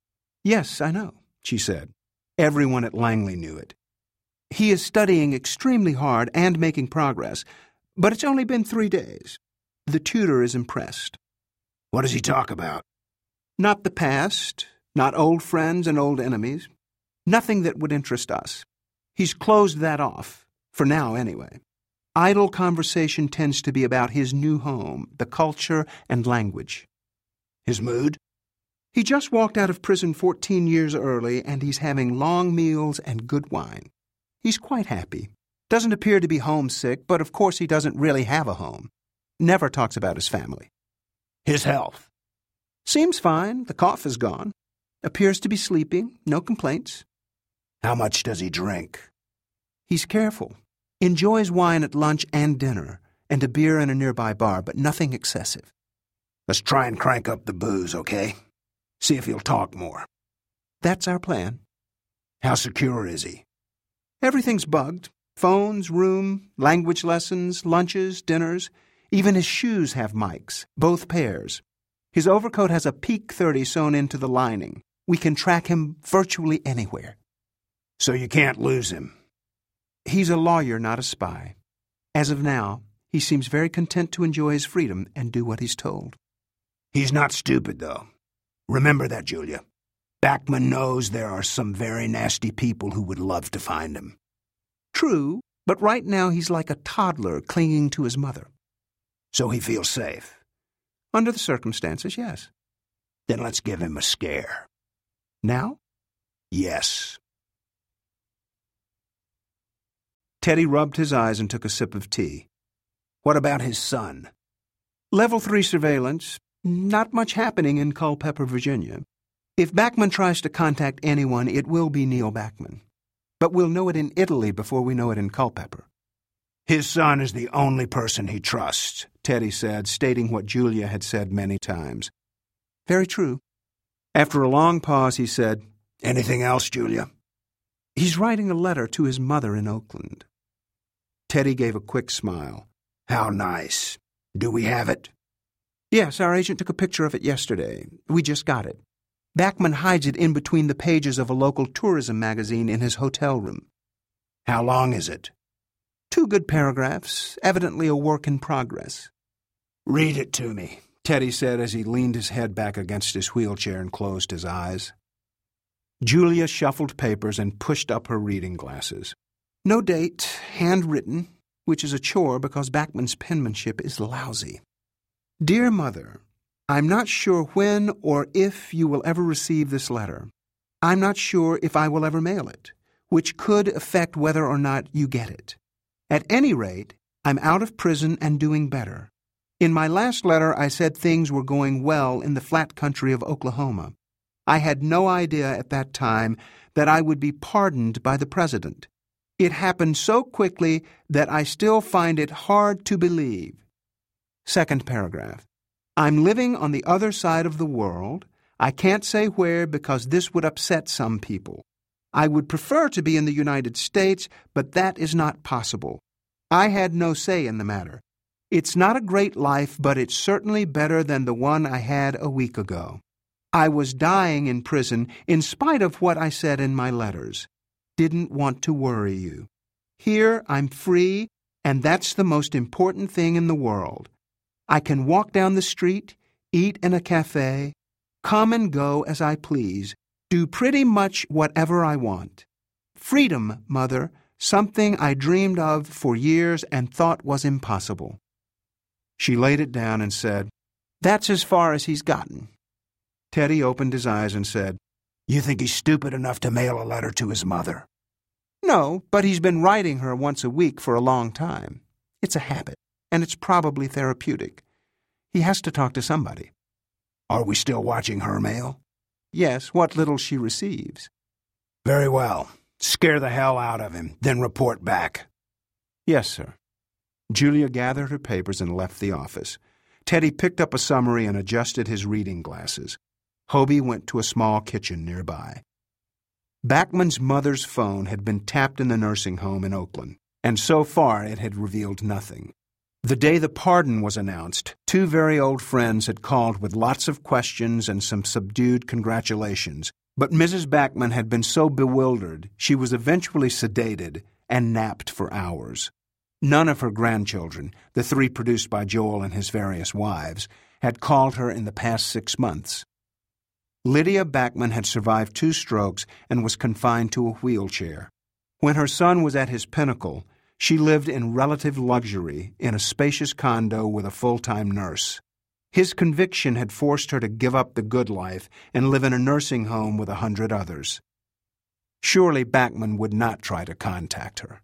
"Yes, I know," she said. Everyone at Langley knew it. "He is studying extremely hard and making progress, but it's only been 3 days. The tutor is impressed." "What does he talk about?" "Not the past, not old friends and old enemies. Nothing that would interest us. He's closed that off, for now anyway. Idle conversation tends to be about his new home, the culture and language." "His mood?" "He just walked out of prison 14 years early, and he's having long meals and good wine. He's quite happy. Doesn't appear to be homesick, but of course he doesn't really have a home. Never talks about his family." "His health?" "Seems fine. The cough is gone. Appears to be sleeping. No complaints." "How much does he drink?" "He's careful. Enjoys wine at lunch and dinner, and a beer in a nearby bar, but nothing excessive." "Let's try and crank up the booze, okay? See if he'll talk more." "That's our plan." "How secure is he?" "Everything's bugged. Phones, room, language lessons, lunches, dinners. Even his shoes have mics, both pairs. His overcoat has a Peak 30 sewn into the lining. We can track him virtually anywhere." "So you can't lose him?" "He's a lawyer, not a spy. As of now, he seems very content to enjoy his freedom and do what he's told." "He's not stupid, though. Remember that, Julia. Bachman knows there are some very nasty people who would love to find him." "True, but right now he's like a toddler clinging to his mother." "So he feels safe?" "Under the circumstances, yes." "Then let's give him a scare." "Now?" "Yes." Teddy rubbed his eyes and took a sip of tea. "What about his son?" "Level 3 surveillance. Not much happening in Culpeper, Virginia. If Bachman tries to contact anyone, it will be Neil Bachman. But we'll know it in Italy before we know it in Culpeper." "His son is the only person he trusts," Teddy said, stating what Julia had said many times. "Very true." After a long pause, he said, "Anything else, Julia?" "He's writing a letter to his mother in Oakland." Teddy gave a quick smile. "How nice. Do we have it?" "Yes, our agent took a picture of it yesterday. We just got it." Bachman hides it in between the pages of a local tourism magazine in his hotel room. How long is it? 2 good paragraphs, evidently a work in progress. Read it to me, Teddy said as he leaned his head back against his wheelchair and closed his eyes. Julia shuffled papers and pushed up her reading glasses. No date, handwritten, which is a chore because Bachman's penmanship is lousy. Dear Mother, I'm not sure when or if you will ever receive this letter. I'm not sure if I will ever mail it, which could affect whether or not you get it. At any rate, I'm out of prison and doing better. In my last letter, I said things were going well in the flat country of Oklahoma. I had no idea at that time that I would be pardoned by the president. It happened so quickly that I still find it hard to believe. Second paragraph. I'm living on the other side of the world. I can't say where because this would upset some people. I would prefer to be in the United States, but that is not possible. I had no say in the matter. It's not a great life, but it's certainly better than the one I had a week ago. I was dying in prison in spite of what I said in my letters. Didn't want to worry you. Here I'm free, and that's the most important thing in the world. I can walk down the street, eat in a cafe, come and go as I please, do pretty much whatever I want. Freedom, Mother, something I dreamed of for years and thought was impossible. She laid it down and said, That's as far as he's gotten. Teddy opened his eyes and said, You think he's stupid enough to mail a letter to his mother? No, but he's been writing her once a week for a long time. It's a habit, and it's probably therapeutic. He has to talk to somebody. Are we still watching her mail? Yes, what little she receives. Very well. Scare the hell out of him, then report back. Yes, sir. Julia gathered her papers and left the office. Teddy picked up a summary and adjusted his reading glasses. Hobie went to a small kitchen nearby. Bachman's mother's phone had been tapped in the nursing home in Oakland, and so far it had revealed nothing. The day the pardon was announced, 2 very old friends had called with lots of questions and some subdued congratulations, but Mrs. Bachman had been so bewildered she was eventually sedated and napped for hours. None of her grandchildren, the 3 produced by Joel and his various wives, had called her in the past 6 months. Lydia Bachman had survived 2 strokes and was confined to a wheelchair. When her son was at his pinnacle, she lived in relative luxury in a spacious condo with a full-time nurse. His conviction had forced her to give up the good life and live in a nursing home with 100 others. Surely Bachman would not try to contact her.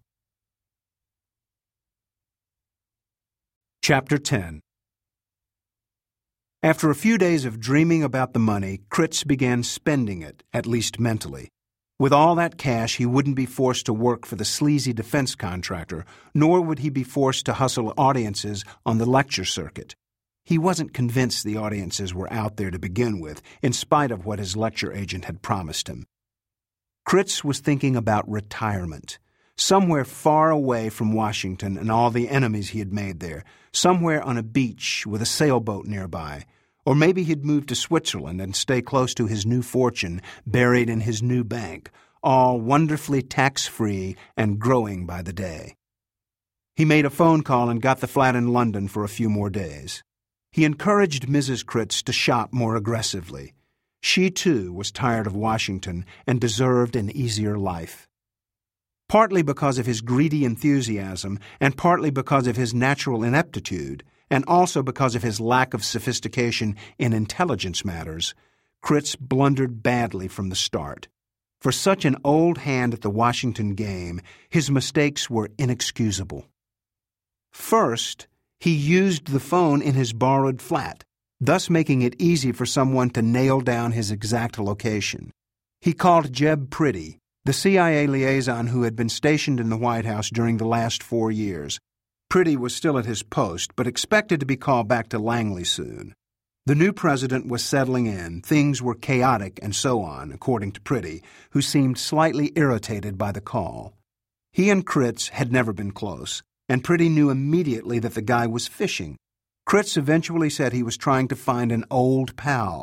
Chapter 10. After a few days of dreaming about the money, Kritz began spending it, at least mentally. With all that cash, he wouldn't be forced to work for the sleazy defense contractor, nor would he be forced to hustle audiences on the lecture circuit. He wasn't convinced the audiences were out there to begin with, in spite of what his lecture agent had promised him. Kritz was thinking about retirement. Somewhere far away from Washington and all the enemies he had made there, somewhere on a beach with a sailboat nearby. Or maybe he'd move to Switzerland and stay close to his new fortune buried in his new bank, all wonderfully tax-free and growing by the day. He made a phone call and got the flat in London for a few more days. He encouraged Mrs. Kritz to shop more aggressively. She, too, was tired of Washington and deserved an easier life. Partly because of his greedy enthusiasm and partly because of his natural ineptitude, and also because of his lack of sophistication in intelligence matters, Kritz blundered badly from the start. For such an old hand at the Washington game, his mistakes were inexcusable. First, he used the phone in his borrowed flat, thus making it easy for someone to nail down his exact location. He called Jeb Priddy, the CIA liaison who had been stationed in the White House during the last 4 years. Priddy was still at his post, but expected to be called back to Langley soon. The new president was settling in, things were chaotic, and so on, according to Priddy, who seemed slightly irritated by the call. He and Kritz had never been close, and Priddy knew immediately that the guy was fishing. Kritz eventually said he was trying to find an old pal,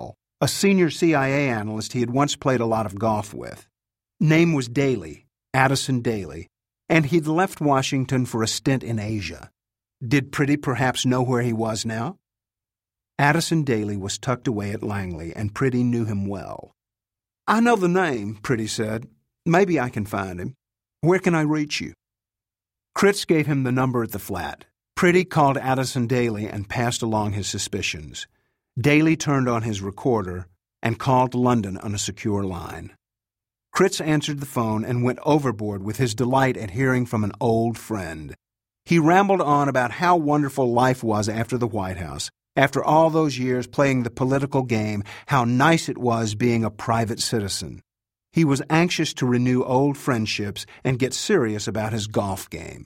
a senior CIA analyst he had once played a lot of golf with. Name was Daly, Addison Daly, and he'd left Washington for a stint in Asia. Did Priddy perhaps know where he was now? Addison Daly was tucked away at Langley, and Priddy knew him well. "I know the name," Priddy said. "Maybe I can find him. Where can I reach you?" Critz gave him the number at the flat. Priddy called Addison Daly and passed along his suspicions. Daly turned on his recorder and called London on a secure line. Critz answered the phone and went overboard with his delight at hearing from an old friend. He rambled on about how wonderful life was after the White House. After all those years playing the political game, how nice it was being a private citizen. He was anxious to renew old friendships and get serious about his golf game.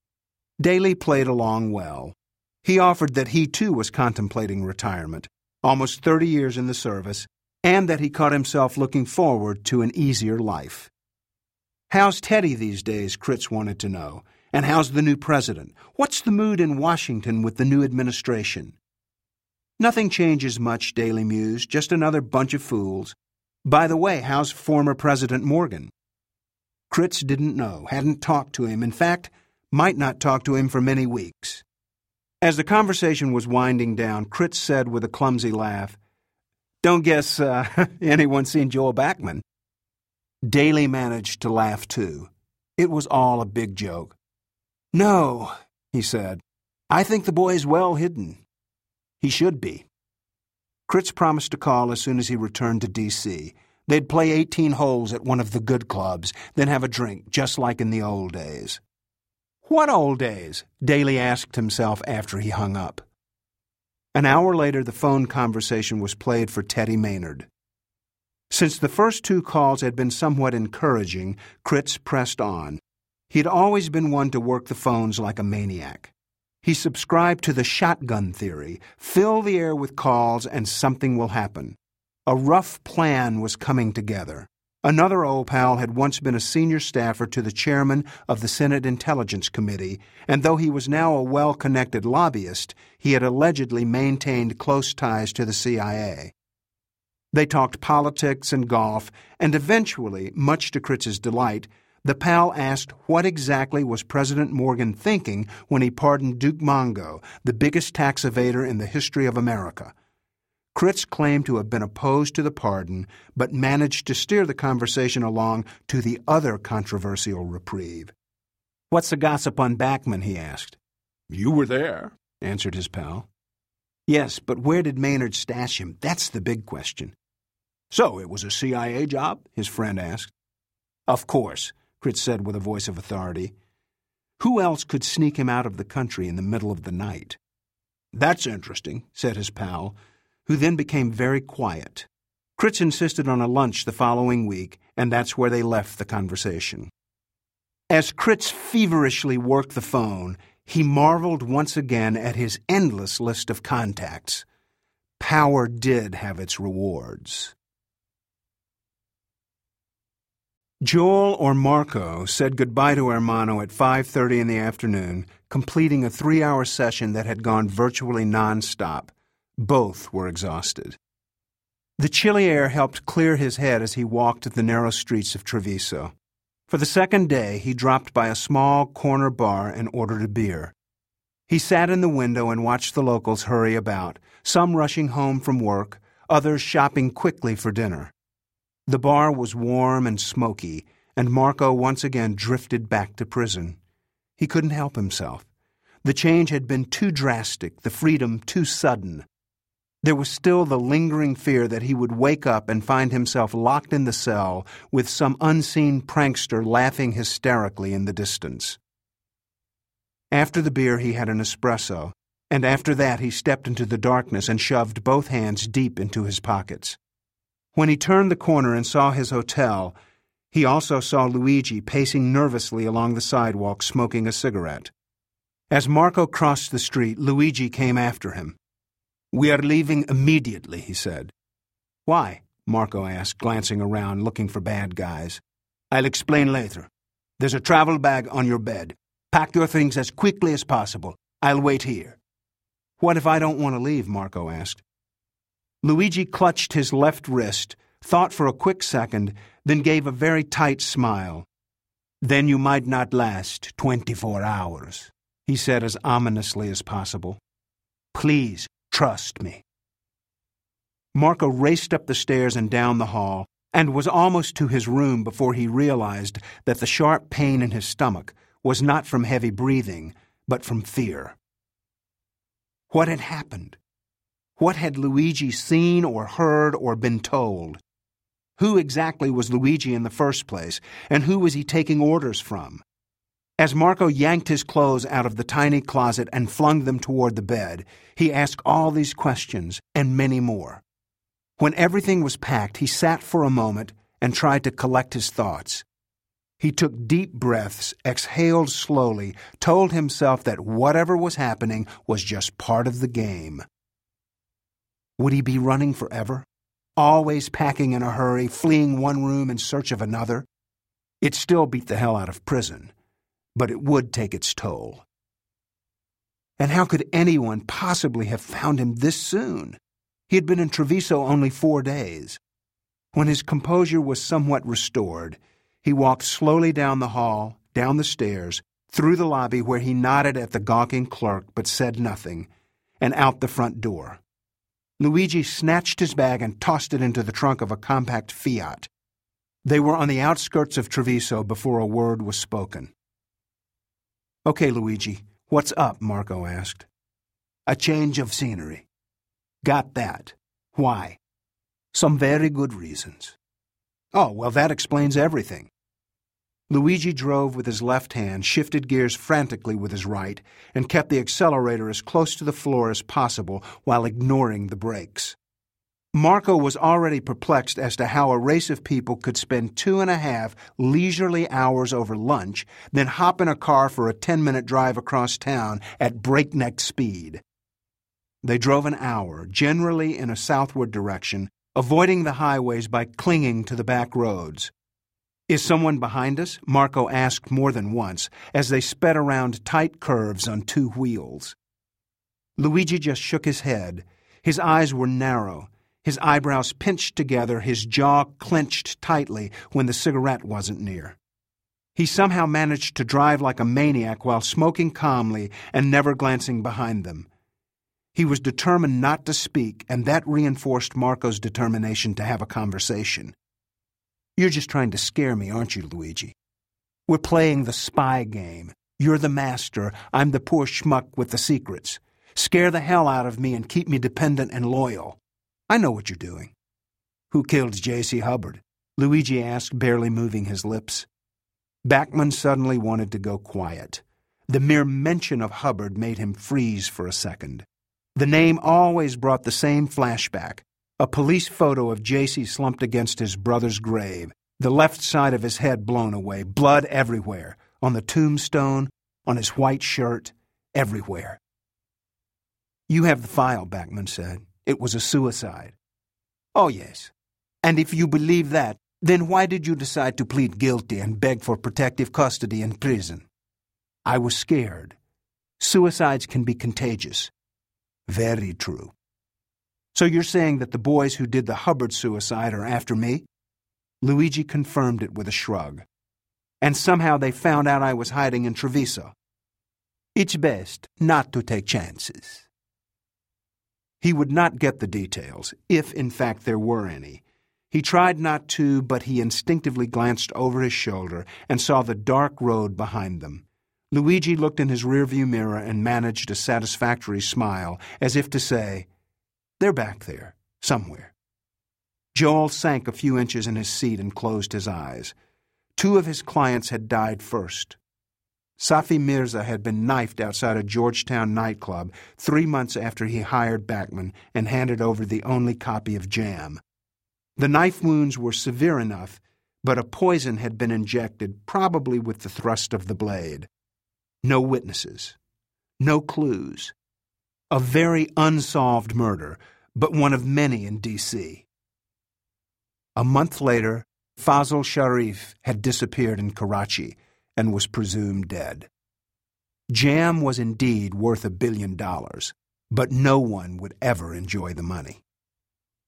Daly played along well. He offered that he too was contemplating retirement, almost 30 years in the service, and that he caught himself looking forward to an easier life. "How's Teddy these days?" Critz wanted to know. "And how's the new president? What's the mood in Washington with the new administration?" "Nothing changes much," Daly mused. "Just another bunch of fools. By the way, how's former President Morgan?" Critz didn't know, hadn't talked to him, in fact, might not talk to him for many weeks. As the conversation was winding down, Critz said with a clumsy laugh, "Don't guess anyone's seen Joel Backman." Daly managed to laugh too. It was all a big joke. "No," he said. "I think the boy's well hidden. He should be." Critz promised to call as soon as he returned to D.C. They'd play 18 holes at one of the good clubs, then have a drink, just like in the old days. "What old days?" Daly asked himself after he hung up. An hour later, the phone conversation was played for Teddy Maynard. Since the first two calls had been somewhat encouraging, Critz pressed on. He'd always been one to work the phones like a maniac. He subscribed to the shotgun theory: fill the air with calls and something will happen. A rough plan was coming together. Another old pal had once been a senior staffer to the chairman of the Senate Intelligence Committee, and though he was now a well-connected lobbyist, he had allegedly maintained close ties to the CIA. They talked politics and golf, and eventually, much to Kritz's delight, the pal asked what exactly was President Morgan thinking when he pardoned Duke Mongo, the biggest tax evader in the history of America. Critz claimed to have been opposed to the pardon, but managed to steer the conversation along to the other controversial reprieve. "What's the gossip on Backman?" he asked. "You were there," answered his pal. "Yes, but where did Maynard stash him? That's the big question." "So it was a CIA job?" his friend asked. "Of course," Critz said with a voice of authority. "Who else could sneak him out of the country in the middle of the night?" "That's interesting," said his pal, who then became very quiet. Critz insisted on a lunch the following week, and that's where they left the conversation. As Critz feverishly worked the phone, he marveled once again at his endless list of contacts. Power did have its rewards. Joel or Marco said goodbye to Ermanno at 5:30 in the afternoon, completing a 3-hour session that had gone virtually non-stop. Both were exhausted. The chilly air helped clear his head as he walked the narrow streets of Treviso. For the second day, he dropped by a small corner bar and ordered a beer. He sat in the window and watched the locals hurry about, some rushing home from work, others shopping quickly for dinner. The bar was warm and smoky, and Marco once again drifted back to prison. He couldn't help himself. The change had been too drastic, the freedom too sudden. There was still the lingering fear that he would wake up and find himself locked in the cell with some unseen prankster laughing hysterically in the distance. After the beer, he had an espresso, and after that he stepped into the darkness and shoved both hands deep into his pockets. When he turned the corner and saw his hotel, he also saw Luigi pacing nervously along the sidewalk smoking a cigarette. As Marco crossed the street, Luigi came after him. "We are leaving immediately," he said. "Why?" Marco asked, glancing around, looking for bad guys. "I'll explain later. There's a travel bag on your bed. Pack your things as quickly as possible. I'll wait here." "What if I don't want to leave?" Marco asked. Luigi clutched his left wrist, thought for a quick second, then gave a very tight smile. "Then you might not last 24 hours, he said as ominously as possible. "Please trust me." Marco raced up the stairs and down the hall, and was almost to his room before he realized that the sharp pain in his stomach was not from heavy breathing, but from fear. What had happened? What had Luigi seen or heard or been told? Who exactly was Luigi in the first place, and who was he taking orders from? As Marco yanked his clothes out of the tiny closet and flung them toward the bed, he asked all these questions and many more. When everything was packed, he sat for a moment and tried to collect his thoughts. He took deep breaths, exhaled slowly, told himself that whatever was happening was just part of the game. Would he be running forever? Always packing in a hurry, fleeing one room in search of another? It still beat the hell out of prison, but it would take its toll. And how could anyone possibly have found him this soon? He had been in Treviso only 4 days. When his composure was somewhat restored, he walked slowly down the hall, down the stairs, through the lobby where he nodded at the gawking clerk but said nothing, and out the front door. Luigi snatched his bag and tossed it into the trunk of a compact Fiat. They were on the outskirts of Treviso before a word was spoken. "Okay, Luigi, what's up?" Marco asked. "A change of scenery." "Got that. Why?" "Some very good reasons." "Oh, well, that explains everything." Luigi drove with his left hand, shifted gears frantically with his right, and kept the accelerator as close to the floor as possible while ignoring the brakes. Marco was already perplexed as to how a race of people could spend 2.5 leisurely hours over lunch, then hop in a car for a 10-minute drive across town at breakneck speed. They drove an hour, generally in a southward direction, avoiding the highways by clinging to the back roads. "Is someone behind us?" Marco asked more than once, as they sped around tight curves on 2 wheels. Luigi just shook his head. His eyes were narrow, his eyebrows pinched together, his jaw clenched tightly when the cigarette wasn't near. He somehow managed to drive like a maniac while smoking calmly and never glancing behind them. He was determined not to speak, and that reinforced Marco's determination to have a conversation. "You're just trying to scare me, aren't you, Luigi? We're playing the spy game. You're the master, I'm the poor schmuck with the secrets. Scare the hell out of me and keep me dependent and loyal. I know what you're doing." "Who killed J.C. Hubbard?" Luigi asked, barely moving his lips. Bachman suddenly wanted to go quiet. The mere mention of Hubbard made him freeze for a second. The name always brought the same flashback, a police photo of J.C. slumped against his brother's grave, the left side of his head blown away, blood everywhere, on the tombstone, on his white shirt, everywhere. "You have the file," Bachman said. "It was a suicide." "Oh, yes. And if you believe that, then why did you decide to plead guilty and beg for protective custody in prison?" "I was scared. Suicides can be contagious." "Very true." "So you're saying that the boys who did the Hubbard suicide are after me?" Luigi confirmed it with a shrug. "And somehow they found out I was hiding in Treviso." "It's best not to take chances." He would not get the details, if in fact there were any. He tried not to, but he instinctively glanced over his shoulder and saw the dark road behind them. Luigi looked in his rearview mirror and managed a satisfactory smile, as if to say, "They're back there, somewhere." Joel sank a few inches in his seat and closed his eyes. 2 of his clients had died first. Safi Mirza had been knifed outside a Georgetown nightclub 3 months after he hired Bachman and handed over the only copy of Jam. The knife wounds were severe enough, but a poison had been injected, probably with the thrust of the blade. No witnesses. No clues. A very unsolved murder, but one of many in D.C. A month later, Fazl Sharif had disappeared in Karachi and was presumed dead. Jam was indeed worth $1 billion, but no one would ever enjoy the money.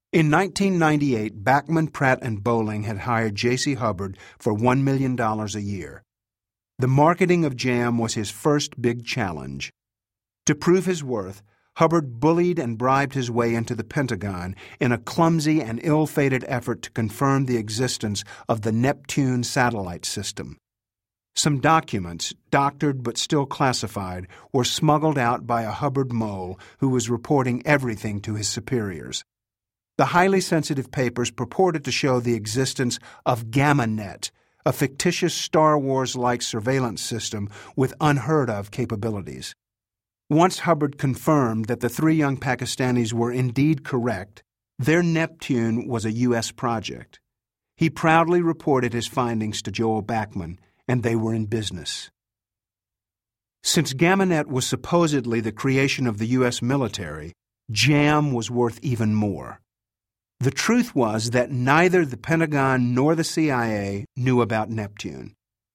In 1998, Bachman, Pratt, and Bowling had hired J.C. Hubbard for $1 million a year. The marketing of JAM was his first big challenge. To prove his worth, Hubbard bullied and bribed his way into the Pentagon in a clumsy and ill-fated effort to confirm the existence of the Neptune satellite system. Some documents, doctored but still classified, were smuggled out by a Hubbard mole who was reporting everything to his superiors. The highly sensitive papers purported to show the existence of GammaNet, a fictitious Star Wars-like surveillance system with unheard-of capabilities. Once Hubbard confirmed that the three young Pakistanis were indeed correct, their Neptune was a U.S. project. He proudly reported his findings to Joel Bachman, and they were in business. Since GammaNet was supposedly the creation of the U.S. military, JAM was worth even more. The truth was that neither the Pentagon nor the CIA knew about Neptune.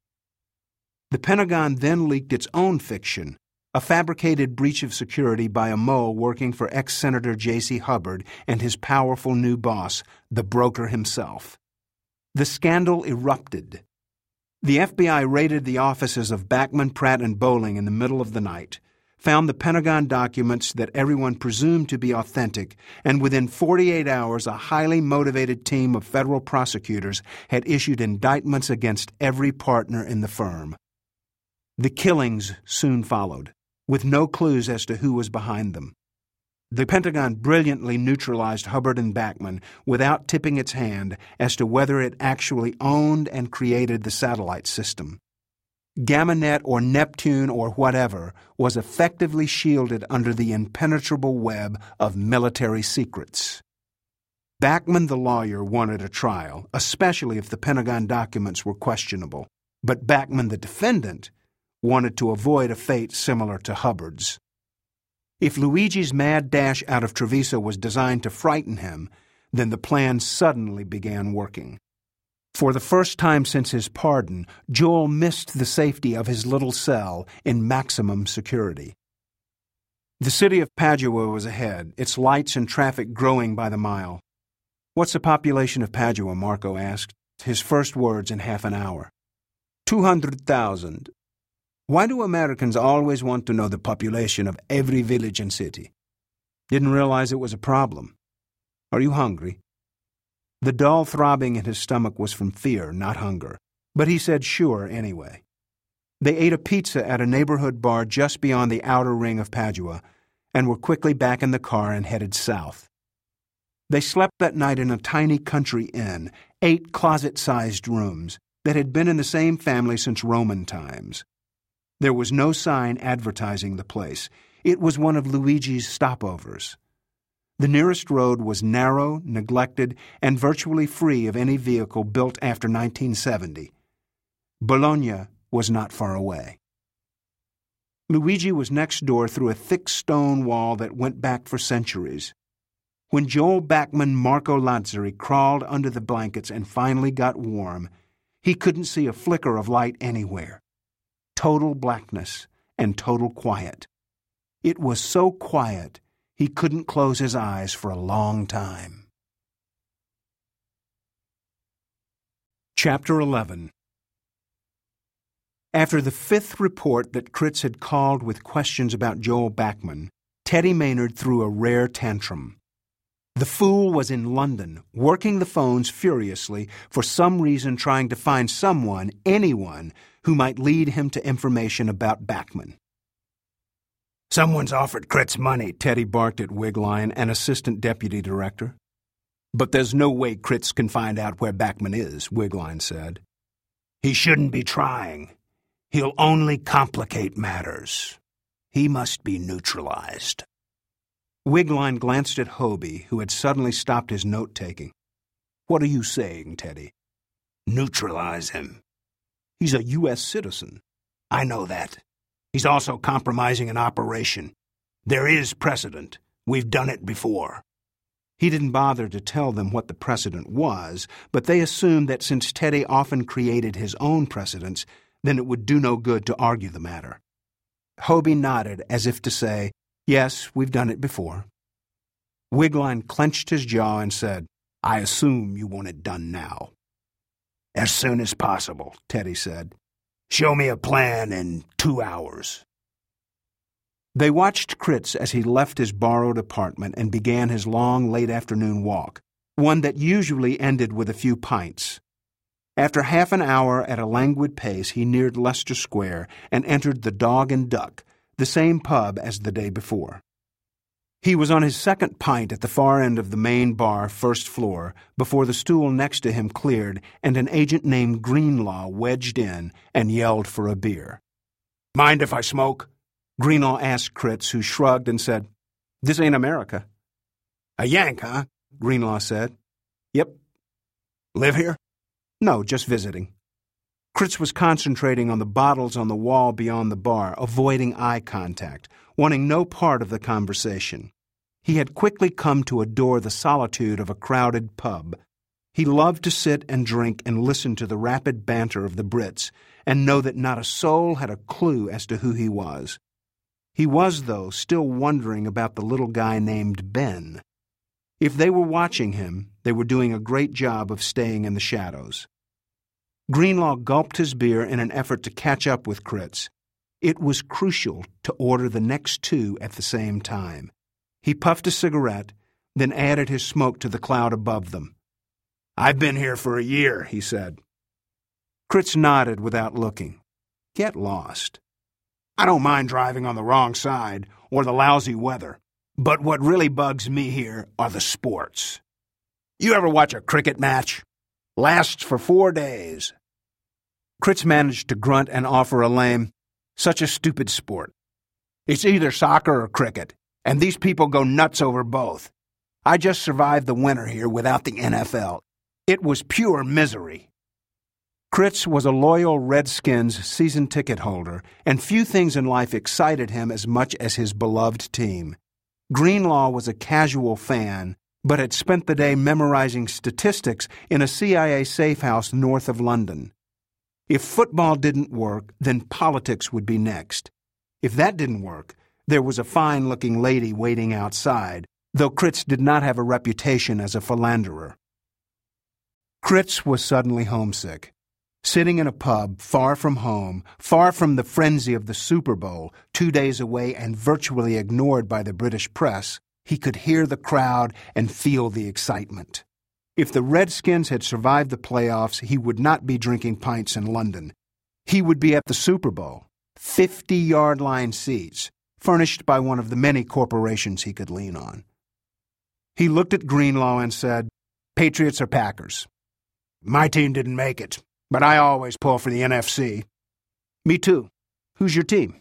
The Pentagon then leaked its own fiction, a fabricated breach of security by a mole working for ex-Senator J.C. Hubbard and his powerful new boss, the broker himself. The scandal erupted. The FBI raided the offices of Bachman, Pratt, and Bowling in the middle of the night, found the Pentagon documents that everyone presumed to be authentic, and within 48 hours a highly motivated team of federal prosecutors had issued indictments against every partner in the firm. The killings soon followed, with no clues as to who was behind them. The Pentagon brilliantly neutralized Hubbard and Bachman without tipping its hand as to whether it actually owned and created the satellite system. GammaNet or Neptune or whatever was effectively shielded under the impenetrable web of military secrets. Bachman the lawyer wanted a trial, especially if the Pentagon documents were questionable, but Bachman the defendant wanted to avoid a fate similar to Hubbard's. If Luigi's mad dash out of Treviso was designed to frighten him, then the plan suddenly began working. For the first time since his pardon, Joel missed the safety of his little cell in maximum security. The city of Padua was ahead, its lights and traffic growing by the mile. "What's the population of Padua?" Marco asked, his first words in half an hour. 200,000. Why do Americans always want to know the population of every village and city? Didn't realize it was a problem. Are you hungry? The dull throbbing in his stomach was from fear, not hunger, but he said sure anyway. They ate a pizza at a neighborhood bar just beyond the outer ring of Padua and were quickly back in the car and headed south. They slept that night in a tiny country inn, 8 closet-sized rooms, that had been in the same family since Roman times. There was no sign advertising the place. It was one of Luigi's stopovers. The nearest road was narrow, neglected, and virtually free of any vehicle built after 1970. Bologna was not far away. Luigi was next door through a thick stone wall that went back for centuries. When Joel Bachman Marco Lazzari crawled under the blankets and finally got warm, he couldn't see a flicker of light anywhere. Total blackness and total quiet. It was so quiet he couldn't close his eyes for a long time. Chapter 11. After the 5th report that Critz had called with questions about Joel Bachman, Teddy Maynard threw a rare tantrum. The fool was in London, working the phones furiously, for some reason trying to find someone, anyone, who might lead him to information about Bachman. "Someone's offered Critz money," Teddy barked at Wigline, an assistant deputy director. "But there's no way Critz can find out where Bachman is," Wigline said. "He shouldn't be trying. He'll only complicate matters. He must be neutralized." Wigline glanced at Hobie, who had suddenly stopped his note-taking. "What are you saying, Teddy?" "Neutralize him. He's a U.S. citizen. I know that. He's also compromising an operation. There is precedent. We've done it before." He didn't bother to tell them what the precedent was, but they assumed that since Teddy often created his own precedents, then it would do no good to argue the matter. Hobie nodded as if to say, "Yes, we've done it before." Wigline clenched his jaw and said, "I assume you want it done now." "As soon as possible," Teddy said. "Show me a plan in 2 hours." They watched Kritz as he left his borrowed apartment and began his long, late-afternoon walk, one that usually ended with a few pints. After half an hour at a languid pace, he neared Leicester Square and entered the Dog and Duck, the same pub as the day before. He was on his second pint at the far end of the main bar, first floor, before the stool next to him cleared and an agent named Greenlaw wedged in and yelled for a beer. "Mind if I smoke?" Greenlaw asked Kritz, who shrugged and said, "This ain't America." "A Yank, huh?" Greenlaw said. "Yep." "Live here?" "No, just visiting." Kritz was concentrating on the bottles on the wall beyond the bar, avoiding eye contact, wanting no part of the conversation. He had quickly come to adore the solitude of a crowded pub. He loved to sit and drink and listen to the rapid banter of the Brits and know that not a soul had a clue as to who he was. He was, though, still wondering about the little guy named Ben. If they were watching him, they were doing a great job of staying in the shadows. Greenlaw gulped his beer in an effort to catch up with Kritz. It was crucial to order the next two at the same time. He puffed a cigarette, then added his smoke to the cloud above them. "I've been here for a year," he said. Kritz nodded without looking. "Get lost." "I don't mind driving on the wrong side or the lousy weather, but what really bugs me here are the sports. You ever watch a cricket match? Lasts for 4 days. Kritz managed to grunt and offer a lame, "Such a stupid sport. It's either soccer or cricket, and these people go nuts over both. I just survived the winter here without the NFL. It was pure misery." Kritz was a loyal Redskins season ticket holder, and few things in life excited him as much as his beloved team. Greenlaw was a casual fan, but had spent the day memorizing statistics in a CIA safe house north of London. If football didn't work, then politics would be next. If that didn't work, there was a fine-looking lady waiting outside, though Kritz did not have a reputation as a philanderer. Kritz was suddenly homesick. Sitting in a pub, far from home, far from the frenzy of the Super Bowl, 2 days away and virtually ignored by the British press, he could hear the crowd and feel the excitement. If the Redskins had survived the playoffs, he would not be drinking pints in London. He would be at the Super Bowl, 50-yard line seats, furnished by one of the many corporations he could lean on. He looked at Greenlaw and said, "Patriots or Packers?" "My team didn't make it, but I always pull for the NFC." "Me too. Who's your team?"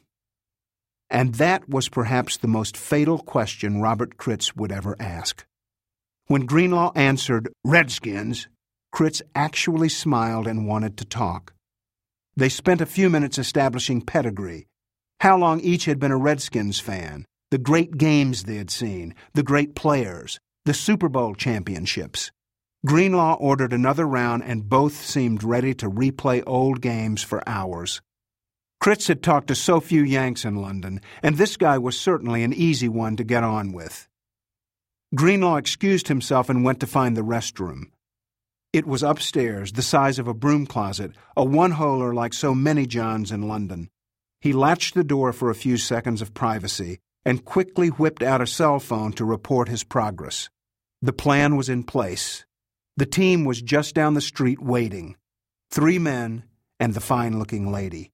And that was perhaps the most fatal question Robert Kritz would ever ask. When Greenlaw answered, "Redskins," Kritz actually smiled and wanted to talk. They spent a few minutes establishing pedigree, how long each had been a Redskins fan, the great games they had seen, the great players, the Super Bowl championships. Greenlaw ordered another round, and both seemed ready to replay old games for hours. Kritz had talked to so few Yanks in London, and this guy was certainly an easy one to get on with. Greenlaw excused himself and went to find the restroom. It was upstairs, the size of a broom closet, a one-holer like so many Johns in London. He latched the door for a few seconds of privacy and quickly whipped out a cell phone to report his progress. The plan was in place. The team was just down the street waiting. 3 men and the fine-looking lady.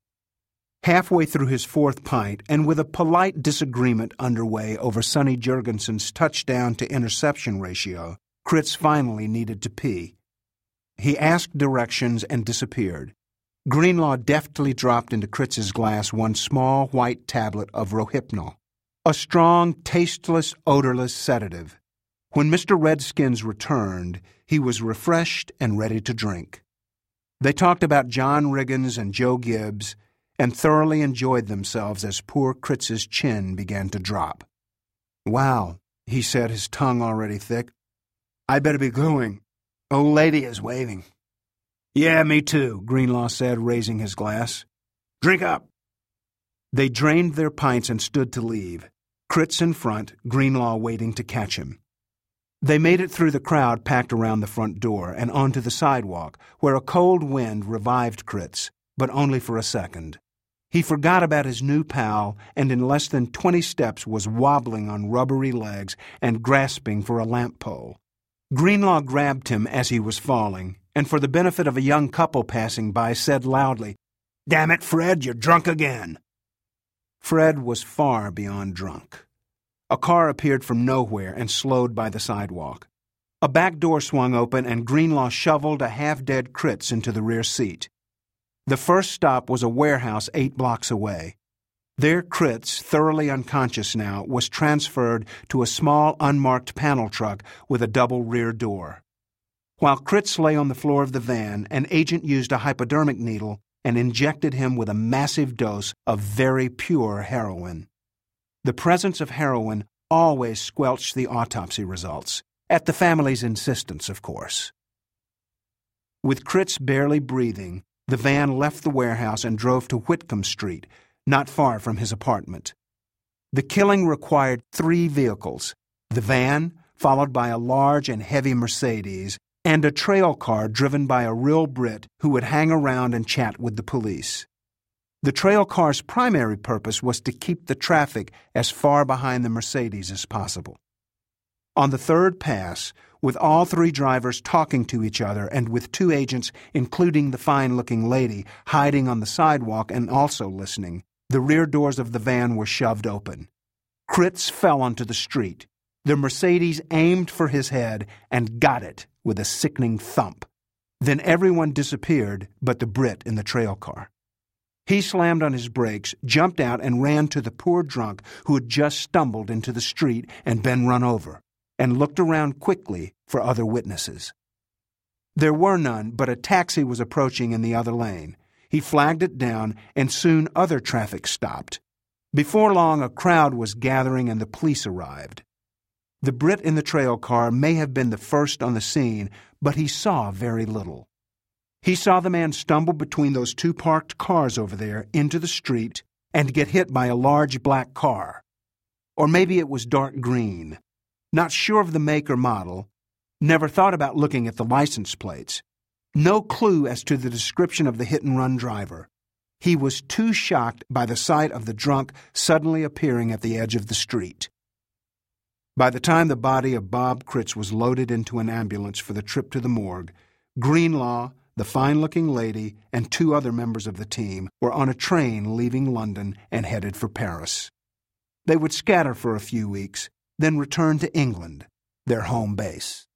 Halfway through his 4th pint, and with a polite disagreement underway over Sonny Jurgensen's touchdown-to-interception ratio, Kritz finally needed to pee. He asked directions and disappeared. Greenlaw deftly dropped into Kritz's glass one small white tablet of Rohypnol, a strong, tasteless, odorless sedative. When Mr. Redskins returned, he was refreshed and ready to drink. They talked about John Riggins and Joe Gibbs, and thoroughly enjoyed themselves as poor Kritz's chin began to drop. "Wow," he said, his tongue already thick. "I better be going. Old lady is waving." "Yeah, me too," Greenlaw said, raising his glass. "Drink up." They drained their pints and stood to leave. Critz in front, Greenlaw waiting to catch him. They made it through the crowd packed around the front door and onto the sidewalk, where a cold wind revived Critz, but only for a second. He forgot about his new pal and in less than 20 steps was wobbling on rubbery legs and grasping for a lamp pole. Greenlaw grabbed him as he was falling, and for the benefit of a young couple passing by, said loudly, "Damn it, Fred, you're drunk again." Fred was far beyond drunk. A car appeared from nowhere and slowed by the sidewalk. A back door swung open and Greenlaw shoveled a half-dead Critz into the rear seat. The first stop was a warehouse 8 blocks away. There Critz, thoroughly unconscious now, was transferred to a small unmarked panel truck with a double rear door. While Critz lay on the floor of the van, an agent used a hypodermic needle and injected him with a massive dose of very pure heroin. The presence of heroin always squelched the autopsy results, at the family's insistence, of course. With Critz barely breathing, the van left the warehouse and drove to Whitcomb Street, not far from his apartment. The killing required 3 vehicles, the van, followed by a large and heavy Mercedes, and a trail car driven by a real Brit who would hang around and chat with the police. The trail car's primary purpose was to keep the traffic as far behind the Mercedes as possible. On the third pass, with all 3 drivers talking to each other and with 2 agents, including the fine-looking lady, hiding on the sidewalk and also listening, the rear doors of the van were shoved open. Critz fell onto the street. The Mercedes aimed for his head and got it with a sickening thump. Then everyone disappeared but the Brit in the trail car. He slammed on his brakes, jumped out, and ran to the poor drunk who had just stumbled into the street and been run over, and looked around quickly for other witnesses. There were none, but a taxi was approaching in the other lane. He flagged it down, and soon other traffic stopped. Before long, a crowd was gathering and the police arrived. The Brit in the trail car may have been the first on the scene, but he saw very little. He saw the man stumble between those 2 parked cars over there into the street and get hit by a large black car. Or maybe it was dark green. Not sure of the make or model. Never thought about looking at the license plates. No clue as to the description of the hit-and-run driver. He was too shocked by the sight of the drunk suddenly appearing at the edge of the street. By the time the body of Bob Critz was loaded into an ambulance for the trip to the morgue, Greenlaw, the fine-looking lady, and 2 other members of the team were on a train leaving London and headed for Paris. They would scatter for a few weeks, then return to England, their home base.